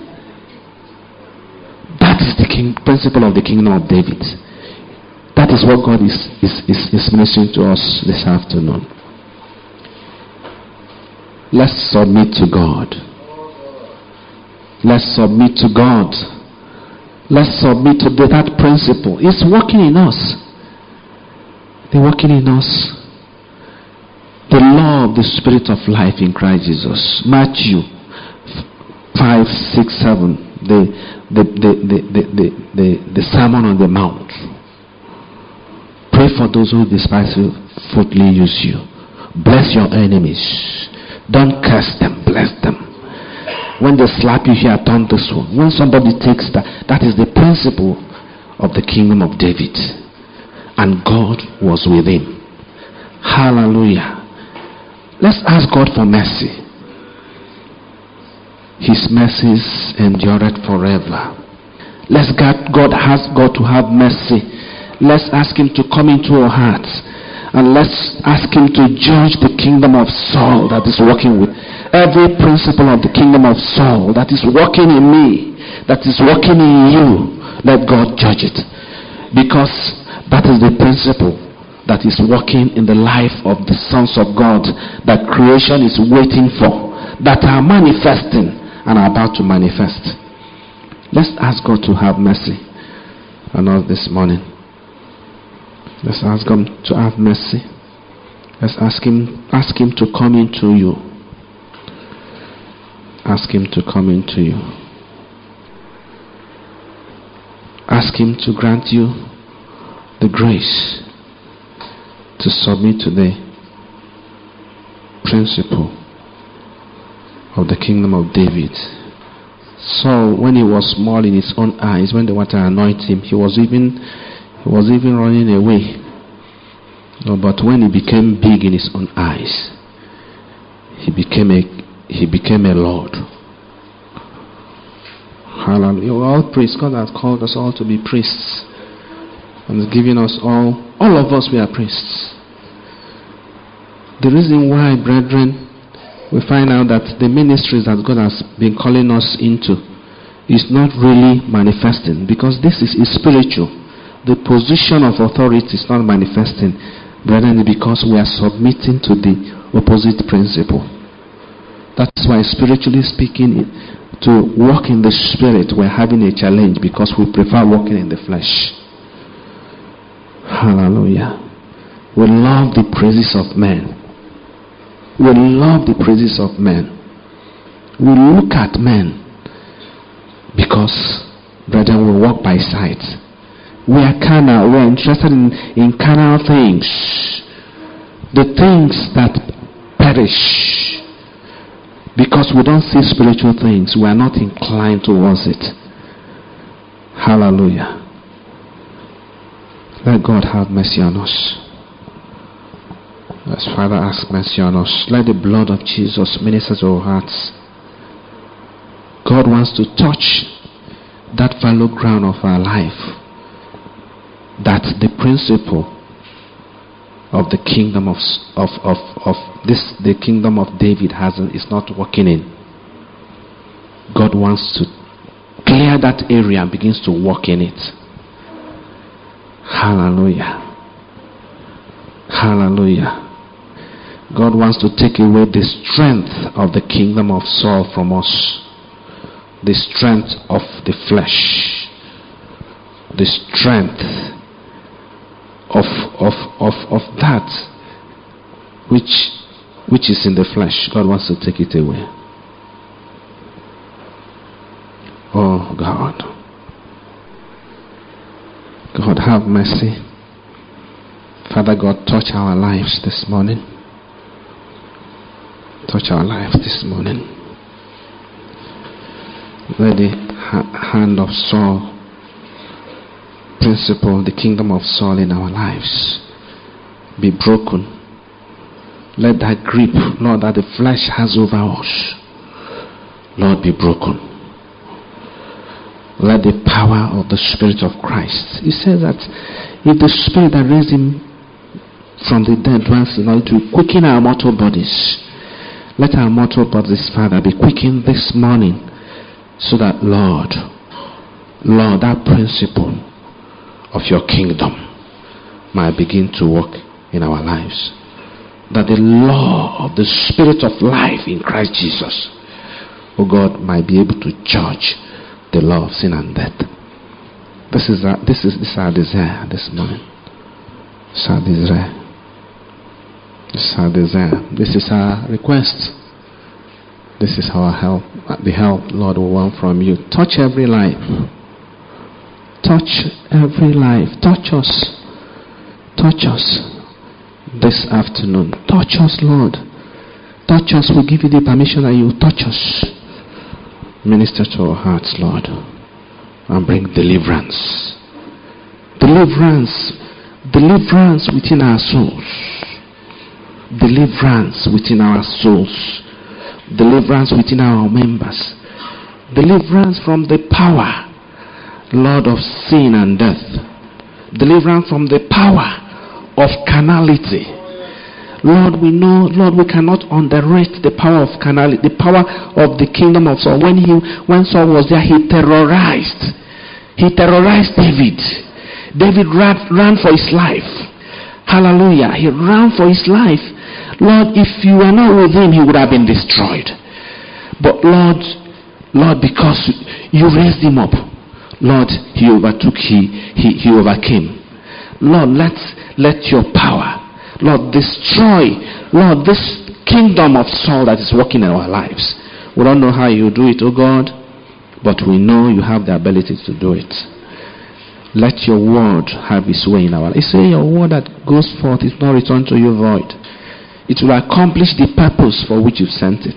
That is the king, principle of the kingdom of David. That is what God is, is, is, is ministering to us this afternoon. Let's submit to God. Let's submit to God. Let's submit to that principle. It's working in us. They're working in us. The law of the Spirit of life in Christ Jesus. Matthew five, six, seven. The the the the the, the, the, the Sermon on the Mount. Pray for those who despitefully use you. Bless your enemies. Don't curse them, bless them. When they slap you here, turn this one. When somebody takes that, that is the principle of the kingdom of David. And God was with him. Hallelujah. Let's ask God for mercy. His mercies endureth forever. Let's God, God has got to have mercy. Let's ask him to come into our hearts. And let's ask him to judge the kingdom of Saul that is working with. Every principle of the kingdom of Saul that is working in me, that is working in you, let God judge it. Because that is the principle that is working in the life of the sons of God that creation is waiting for, that are manifesting and are about to manifest. Let's ask God to have mercy on us this morning. Let's ask God to have mercy. Let's ask him, ask him to come into you. Ask him to come into you. Ask him to grant you the grace to submit to the principle of the kingdom of David. So when he was small in his own eyes, when the water anointed him, he was even he was even running away. No, but when he became big in his own eyes, he became a he became a Lord. Hallelujah. We're all priests. God has called us all to be priests. And has given us all, all of us we are priests. The reason why, brethren, we find out that the ministries that God has been calling us into is not really manifesting, because this is, is spiritual. The position of authority is not manifesting, brethren, because we are submitting to the opposite principle. That's why, spiritually speaking, to walk in the spirit, we're having a challenge because we prefer walking in the flesh. Hallelujah. We love the praises of men. We love the praises of men. We look at men because, brethren, we walk by sight. We are carnal. We are interested in, in carnal things. The things that perish. Because we don't see spiritual things, we are not inclined towards it. Hallelujah. Let God have mercy on us. As Father, ask mercy on us. Let the blood of Jesus minister to our hearts. God wants to touch that fallow ground of our life, that the principle of the kingdom of of of, of this the kingdom of David has is not working in. God wants to clear that area and begins to work in it. Hallelujah. Hallelujah. God wants to take away the strength of the kingdom of Saul from us. The strength of the flesh. The strength of of of of that which which is in the flesh. God wants to take it away. Oh God. God, have mercy. Father God, touch our lives this morning. Touch our lives this morning. Let the ha- hand of Saul principle, the kingdom of Saul in our lives, be broken. Let that grip, Lord, that the flesh has over us, Lord, be broken. Let the power of the Spirit of Christ. He says that if the Spirit that raised him from the dead dwells in us, to quicken our mortal bodies. Let our mortal bodies, Father, be quickened this morning, so that, Lord, Lord, that principle of your kingdom might begin to work in our lives. That the law of the Spirit of life in Christ Jesus, oh God, might be able to judge the law of sin and death. This is our, this is this is our desire this morning. This is our desire. This is our desire. This is our request. This is our help. The help, Lord, we want from you. Touch every life. Touch every life. Touch us. Touch us this afternoon. Touch us, Lord. Touch us. We give you the permission that you touch us. Minister to our hearts, Lord, and bring deliverance. Deliverance. Deliverance within our souls. Deliverance within our souls. Deliverance within our members. Deliverance from the power, Lord, of sin and death. Deliverance from the power of carnality. Lord, we know, Lord, we cannot underrate the power of carnality, the power of the kingdom of Saul. When he, when Saul was there, he terrorized. He terrorized David. David ran, ran for his life. Hallelujah. He ran for his life. Lord, if you were not with him, he would have been destroyed. But Lord, Lord, because you raised him up, Lord, he overtook, he he, he overcame. Lord, let let your power, Lord, destroy, Lord, this kingdom of Saul that is working in our lives. We don't know how you do it, oh God, but we know you have the ability to do it. Let your word have its way in our lives. Say your word that goes forth is not returned to you void. It will accomplish the purpose for which you've sent it.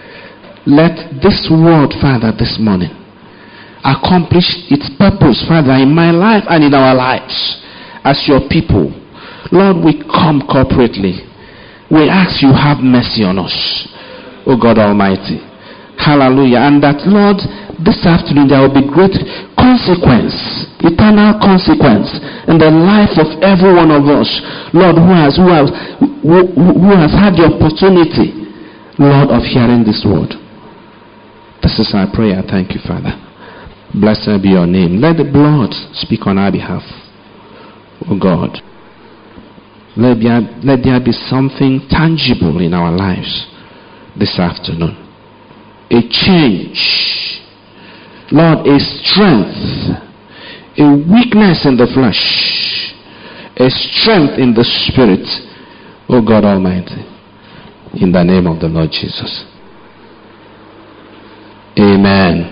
Let this word, Father, this morning accomplish its purpose, Father, in my life and in our lives as your people. Lord, we come corporately. We ask you have mercy on us, O God Almighty. Hallelujah. And that, Lord, this afternoon there will be great consequence, eternal consequence in the life of every one of us, Lord, who has who has who, who has had the opportunity, Lord, of hearing this word. This is our prayer. Thank you, Father. Blessed be your name. Let the blood speak on our behalf, oh God. Let there, let there be something tangible in our lives this afternoon. A change, Lord, a strength, a weakness in the flesh, a strength in the spirit, oh God Almighty. in the name of the Lord Jesus. Amen.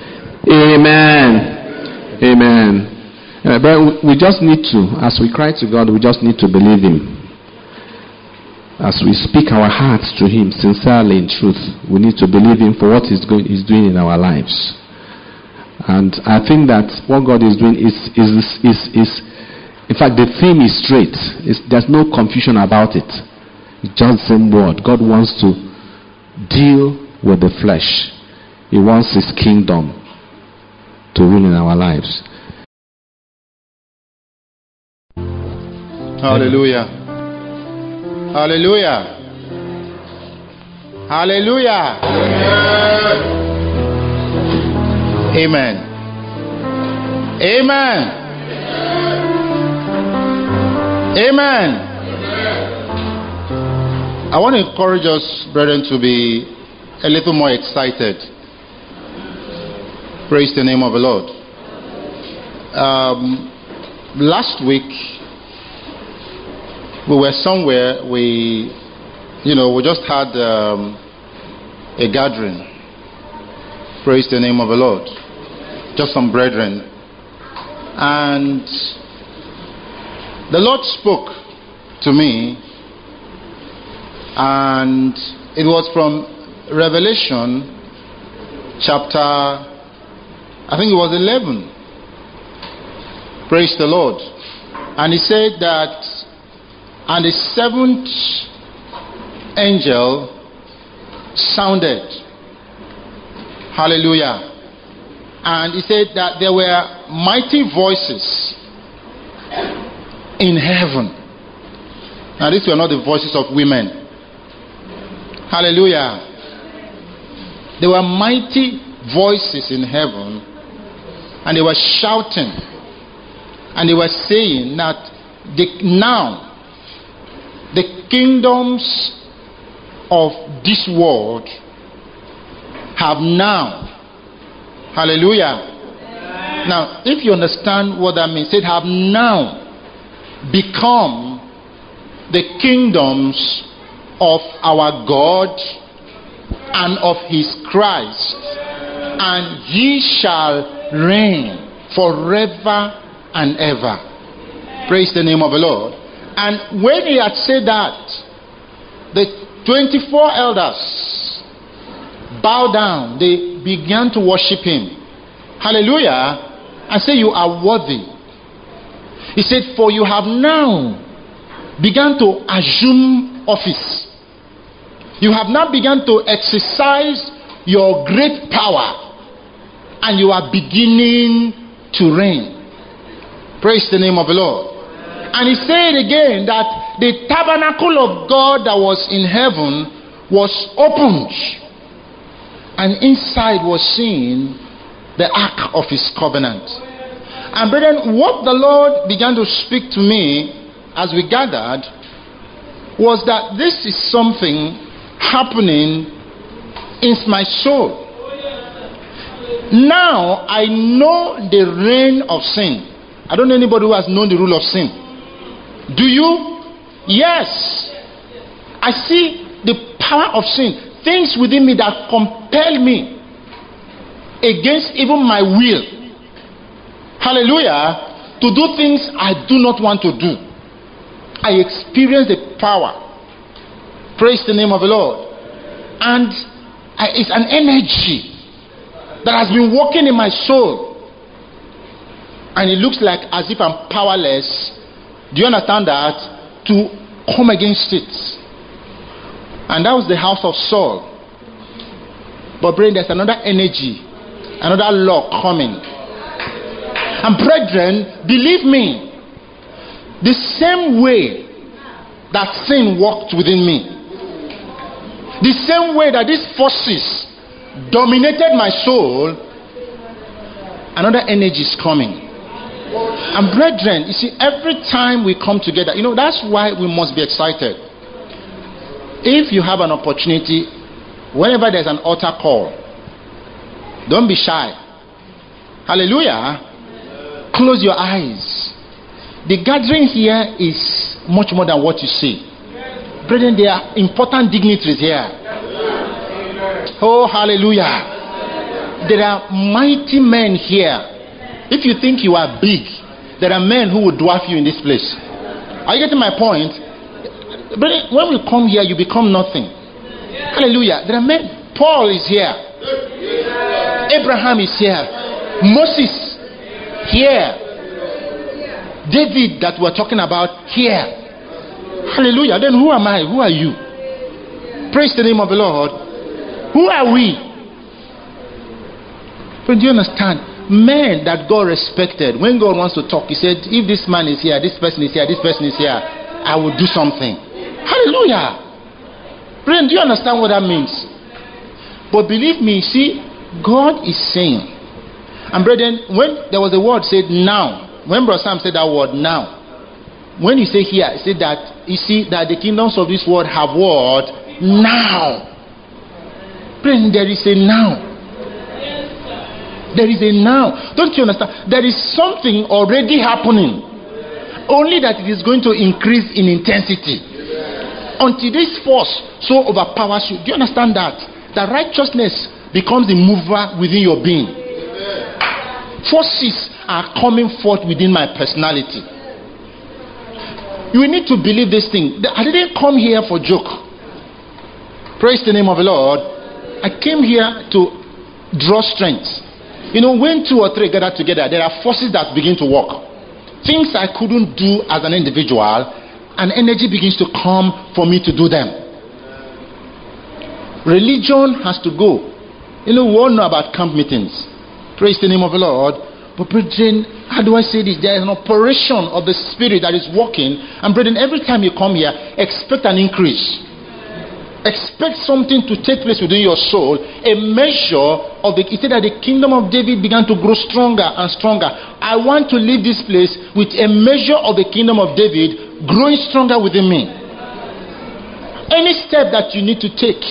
Amen. Amen. Uh, but we just need to, as we cry to God, we just need to believe Him. As we speak our hearts to Him sincerely in truth, we need to believe Him for what He's, going, he's doing in our lives. And I think that what God is doing is, is, is, is in fact, the theme is straight. It's, there's no confusion about it. It's just the same word. God wants to deal with the flesh. He wants His kingdom to rule in our lives. Hallelujah. Hallelujah. Hallelujah. Amen. Amen. Amen. I want to encourage us, brethren, to be a little more excited. Praise the name of the Lord. Um, last week, we were somewhere, we, you know, we just had um, a gathering. Praise the name of the Lord. Just some brethren. And the Lord spoke to me, and it was from Revelation chapter, I think it was eleven. Praise the Lord. And He said that, and the seventh angel sounded. Hallelujah. And He said that there were mighty voices in heaven. Now these were not the voices of women. Hallelujah. There were mighty voices in heaven, and they were shouting, and they were saying that the, now the kingdoms of this world have now, hallelujah. Now, if you understand what that means, it have now become the kingdoms of our God and of His Christ, and He shall reign forever and ever. Praise the name of the Lord. And when He had said that, the twenty-four elders bowed down. They began to worship Him. Hallelujah. And say, you are worthy. He said, for you have now begun to assume office. You have now begun to exercise your great power, and you are beginning to reign. Praise the name of the Lord. And He said again that the tabernacle of God that was in heaven was opened, and inside was seen the ark of His covenant. And brethren, what the Lord began to speak to me as we gathered was that this is something happening in my soul. Now I know the reign of sin. I don't know anybody who has known the rule of sin. Do you? Yes. I see the power of sin. Things within me that compel me against even my will. Hallelujah. To do things I do not want to do. I experience the power. Praise the name of the Lord. And I, it's an energy that has been working in my soul. And it looks like as if I'm powerless. Do you understand that? To come against it. And that was the house of Saul. But brethren, there's another energy, another law coming. And brethren, believe me, the same way that sin walked within me, the same way that these forces dominated my soul, another energy is coming. And brethren, you see, every time we come together, you know, that's why we must be excited. If you have an opportunity, whenever there's an altar call, don't be shy. Hallelujah. Close your eyes. The gathering here is much more than what you see. Brethren, there are important dignitaries here. Oh, hallelujah. There are mighty men here. If you think you are big, there are men who will dwarf you in this place. Are you getting my point? Brethren, when we come here, you become nothing. Hallelujah. There are men. Paul is here. Abraham is here. Moses here. David that we're talking about here. Hallelujah. Then who am I? Who are you? Praise the name of the Lord. Who are we? But do you understand? Men that God respected, when God wants to talk, he said, if this man is here, this person is here, this person is here, I will do something. Hallelujah. Brethren, do you understand what that means? But believe me, see, God is saying, and brethren, when there was a word said now, when Brother Sam said that word now, when you say here, he said that, you see, that the kingdoms of this world have what? Now. Brethren, there is a now. There is a now. Don't you understand? There is something already happening. Only that it is going to increase in intensity. Until this force so overpowers you. Do you understand that? That righteousness becomes the mover within your being. Forces are coming forth within my personality. You need to believe this thing. I didn't come here for joke. Praise the name of the Lord. I came here to draw strength. You know, when two or three gather together, there are forces that begin to work. Things I couldn't do as an individual, an energy begins to come for me to do them. Religion has to go. You know, we all know about camp meetings. Praise the name of the Lord. But brethren, how do I say this? There is an operation of the Spirit that is working. And brethren, every time you come here, expect an increase. Expect something to take place within your soul. A measure of the, it said that the kingdom of David began to grow stronger and stronger. I want to leave this place with a measure of the kingdom of David growing stronger within me. Any step that you need to take,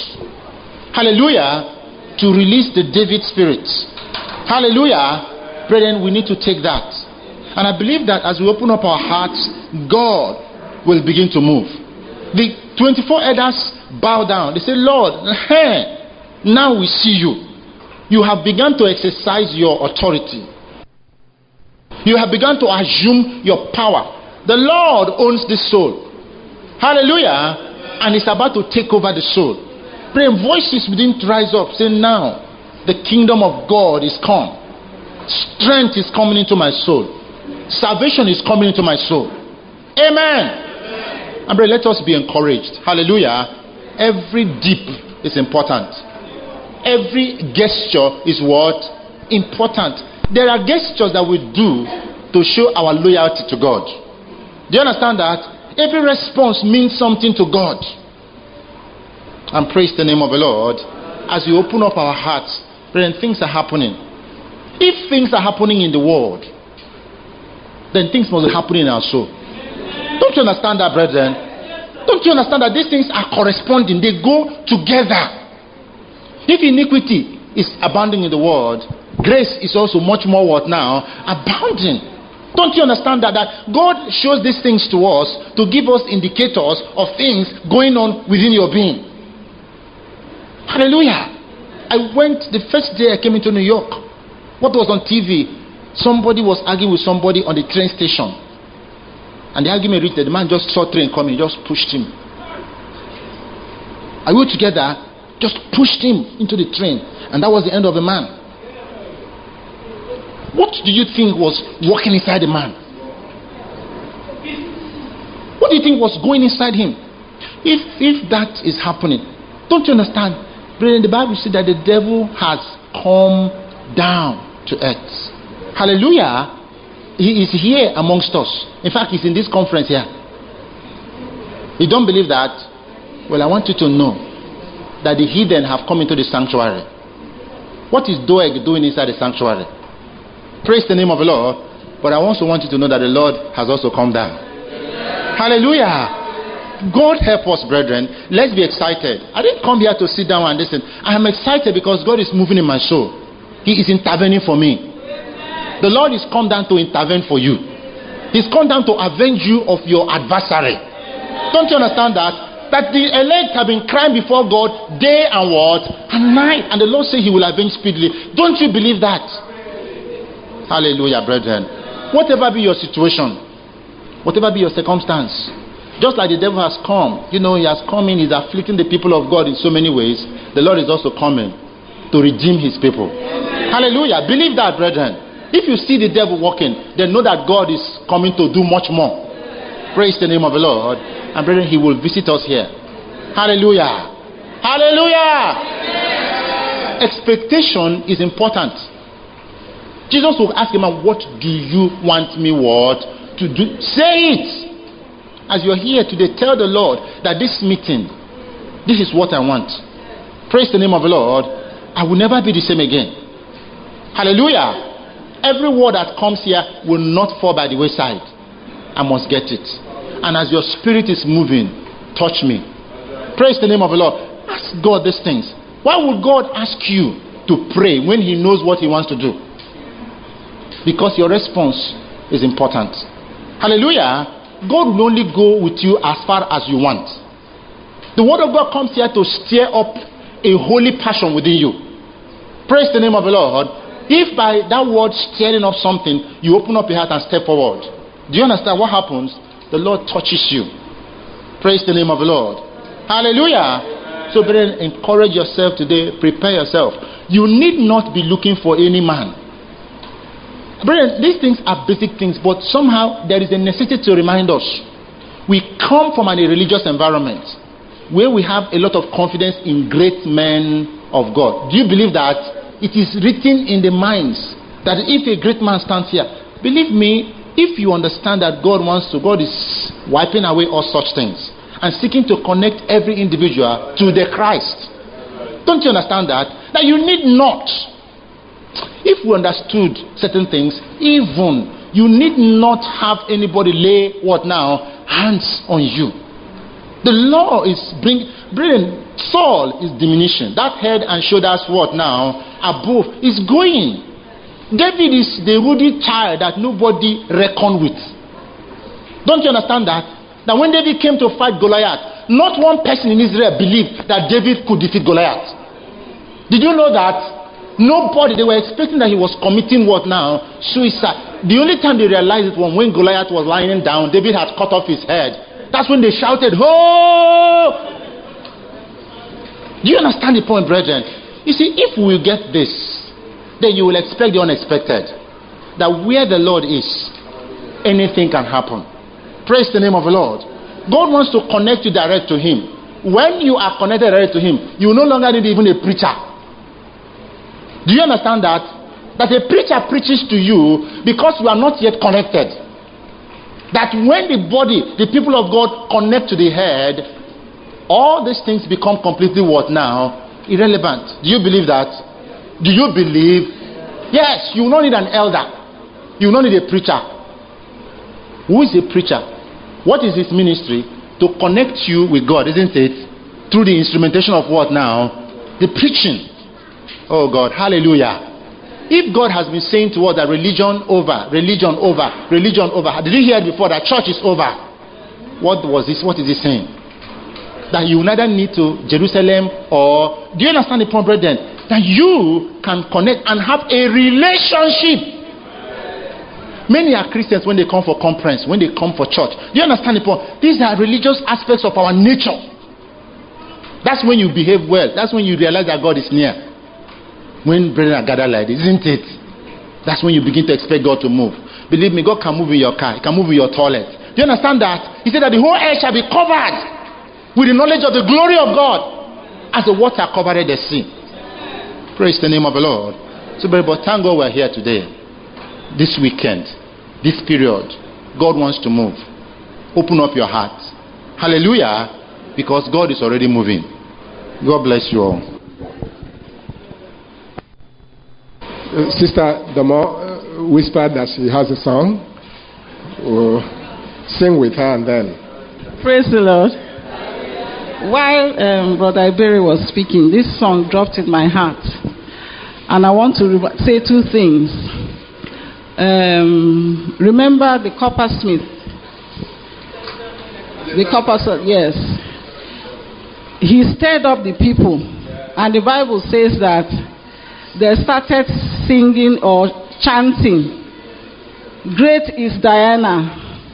hallelujah, to release the David spirit, hallelujah, brethren, we need to take that. And I believe that as we open up our hearts, God will begin to move. The twenty-four elders bow down. They say, Lord, hey, now we see you. You have begun to exercise your authority. You have begun to assume your power. The Lord owns this soul. Hallelujah. And it's about to take over the soul. Pray, voices within rise up, say, now the kingdom of God is come. Strength is coming into my soul. Salvation is coming into my soul. Amen. And brother, let us be encouraged. Hallelujah. Every dip is important. Every gesture is what? Important. There are gestures that we do to show our loyalty to God. Do you understand that? Every response means something to God. And praise the name of the Lord. As we open up our hearts, brethren, things are happening. If things are happening in the world, then things must be happening in our soul. Don't you understand that, brethren? Don't you understand that these things are corresponding? They go together. If iniquity is abounding in the world, grace is also much more what now? Abounding. Don't you understand that, that God shows these things to us to give us indicators of things going on within your being? Hallelujah. I went the first day I came into New York. What was on T V? Somebody was arguing with somebody on the train station. And the argument reached that the man just saw train coming, just pushed him. I were together, just pushed him into the train. And that was the end of the man. What do you think was walking inside the man? What do you think was going inside him? If if that is happening, don't you understand? Brethren, the Bible says that the devil has come down to earth. Hallelujah. He is here amongst us. In fact, he's in this conference here. You don't believe that? Well, I want you to know that the heathen have come into the sanctuary. What is Doeg doing inside the sanctuary? Praise the name of the Lord. But I also want you to know that the Lord has also come down. Hallelujah. God help us, brethren. Let's be excited. I didn't come here to sit down and listen. I am excited because God is moving in my soul. He is intervening for me. The Lord is come down to intervene for you. He's come down to avenge you of your adversary. Don't you understand that? That the elect have been crying before God day and what? And night. And the Lord said he will avenge speedily. Don't you believe that? Hallelujah, brethren. Whatever be your situation, whatever be your circumstance, just like the devil has come, you know, he has come in, he's afflicting the people of God in so many ways. The Lord is also coming to redeem his people. Hallelujah. Believe that, brethren. If you see the devil walking, then know that God is coming to do much more. Praise the name of the Lord. And brethren, he will visit us here. Hallelujah. Hallelujah. Expectation is important. Jesus will ask him, what do you want me what to do? Say it. As you're here today, tell the Lord that this meeting, this is what I want. Praise the name of the Lord. I will never be the same again. Hallelujah. Every word that comes here will not fall by the wayside. I must get it. And as your spirit is moving, touch me. Praise the name of the Lord. Ask God these things. Why would God ask you to pray when he knows what he wants to do? Because your response is important. Hallelujah. God will only go with you as far as you want. The word of God comes here to stir up a holy passion within you. Praise the name of the Lord. If by that word stirring up something, you open up your heart and step forward. Do you understand what happens? The Lord touches you. Praise the name of the Lord. Hallelujah. So brethren, encourage yourself today. Prepare yourself. You need not be looking for any man. Brethren, these things are basic things, but somehow there is a necessity to remind us. We come from a religious environment where we have a lot of confidence in great men of God. Do you believe that? It is written in the minds that if a great man stands here, believe me, if you understand that God wants to, God is wiping away all such things and seeking to connect every individual to the Christ. Don't you understand that? That you need not. If we understood certain things, even you need not have anybody lay what now? Hands on you. The law is bring, bring Saul is diminishing. That head and shoulders what now? Above is going. David is the ruddy child that nobody reckoned with. Don't you understand that? That when David came to fight Goliath, not one person in Israel believed that David could defeat Goliath. Did you know that? Nobody, they were expecting that he was committing what now? Suicide. The only time they realized it was when Goliath was lying down, David had cut off his head. That's when they shouted, "Ho!" Do you understand the point, brethren? You see, if we get this, then you will expect the unexpected. That where the Lord is, anything can happen. Praise the name of the Lord. God wants to connect you direct to him. When you are connected direct to him, you no longer need even a preacher. Do you understand that? That a preacher preaches to you because you are not yet connected. That when the body, the people of God connect to the head, all these things become completely what now? Irrelevant. Do you believe that? Do you believe? Yes, you don't need an elder. You don't need a preacher. Who is a preacher? What is his ministry? To connect you with God, isn't it? Through the instrumentation of what now? The preaching. Oh God, hallelujah. If God has been saying to us that religion over, religion over, religion over, did you hear it before that church is over? What was this? What is he saying? That you neither need to Jerusalem or, do you understand the point, brethren? That you can connect and have a relationship. Many are Christians when they come for conference, when they come for church. Do you understand the point? These are religious aspects of our nature. That's when you behave well. That's when you realize that God is near. When brethren are gathered like this, isn't it? That's when you begin to expect God to move. Believe me, God can move in your car. He can move in your toilet. Do you understand that? He said that the whole earth shall be covered with the knowledge of the glory of God as the water covered the sea. Praise the name of the Lord. So, but thank God we're here today. This weekend, this period, God wants to move. Open up your heart. Hallelujah. Because God is already moving. God bless you all. Uh, Sister Damo uh, whispered that she has a song. We'll sing with her and then. Praise the Lord. While um, Brother Iberi was speaking, this song dropped in my heart. And I want to re- say two things. Um, remember the coppersmith. The coppersmith, yes. he stirred up the people. And the Bible says that they started singing or chanting, "Great is Diana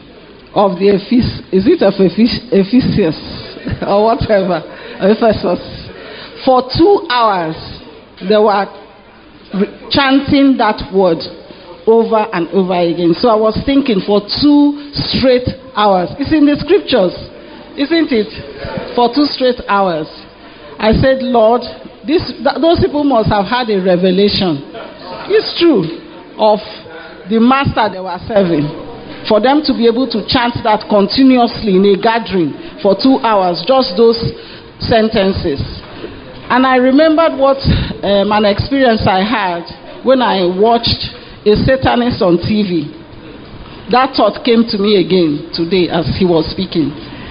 of the Ephes- is it of Ephes- Ephesus or whatever, Ephesus." For two hours, they were re- chanting that word over and over again. So I was thinking, for two straight hours. It's in the scriptures, isn't it? For two straight hours. I said, Lord, this, th- those people must have had a revelation. It's true, of the master they were serving. For them to be able to chant that continuously in a gathering for two hours, just those sentences. And I remembered what um, an experience I had when I watched a Satanist on T V. That thought came to me again today as he was speaking.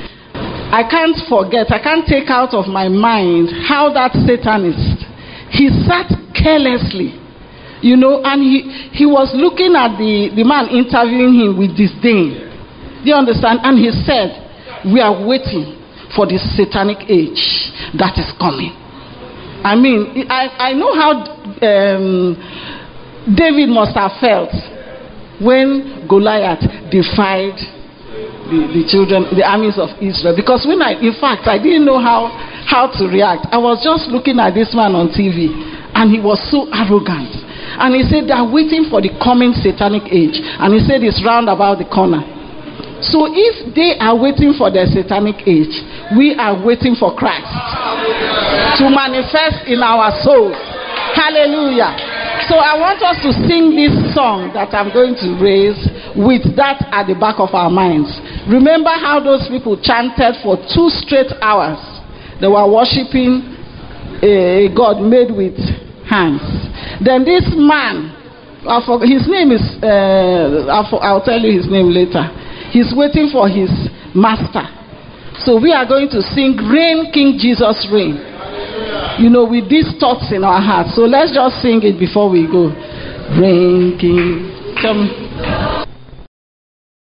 I can't forget, I can't take out of my mind how that Satanist, he sat carelessly, you know, and he, he was looking at the, the man interviewing him with disdain. Do you understand? And he said, "We are waiting for the satanic age that is coming." I mean, I, I know how um, David must have felt when Goliath defied the, the children, the armies of Israel. Because when I, in fact, I didn't know how, how to react. I was just looking at this man on T V, and he was so arrogant. And he said, they are waiting for the coming satanic age. And he said, it's round about the corner. So if they are waiting for the satanic age, we are waiting for Christ to manifest in our souls. Hallelujah. So I want us to sing this song that I'm going to raise with that at the back of our minds. Remember how those people chanted for two straight hours. They were worshiping a God made with hands. Then this man, I forgot, his name is, uh, I'll, I'll tell you his name later. He's waiting for his master. So we are going to sing, "Reign, King Jesus, reign." You know, with these thoughts in our hearts. So let's just sing it before we go. Reign, King. Come.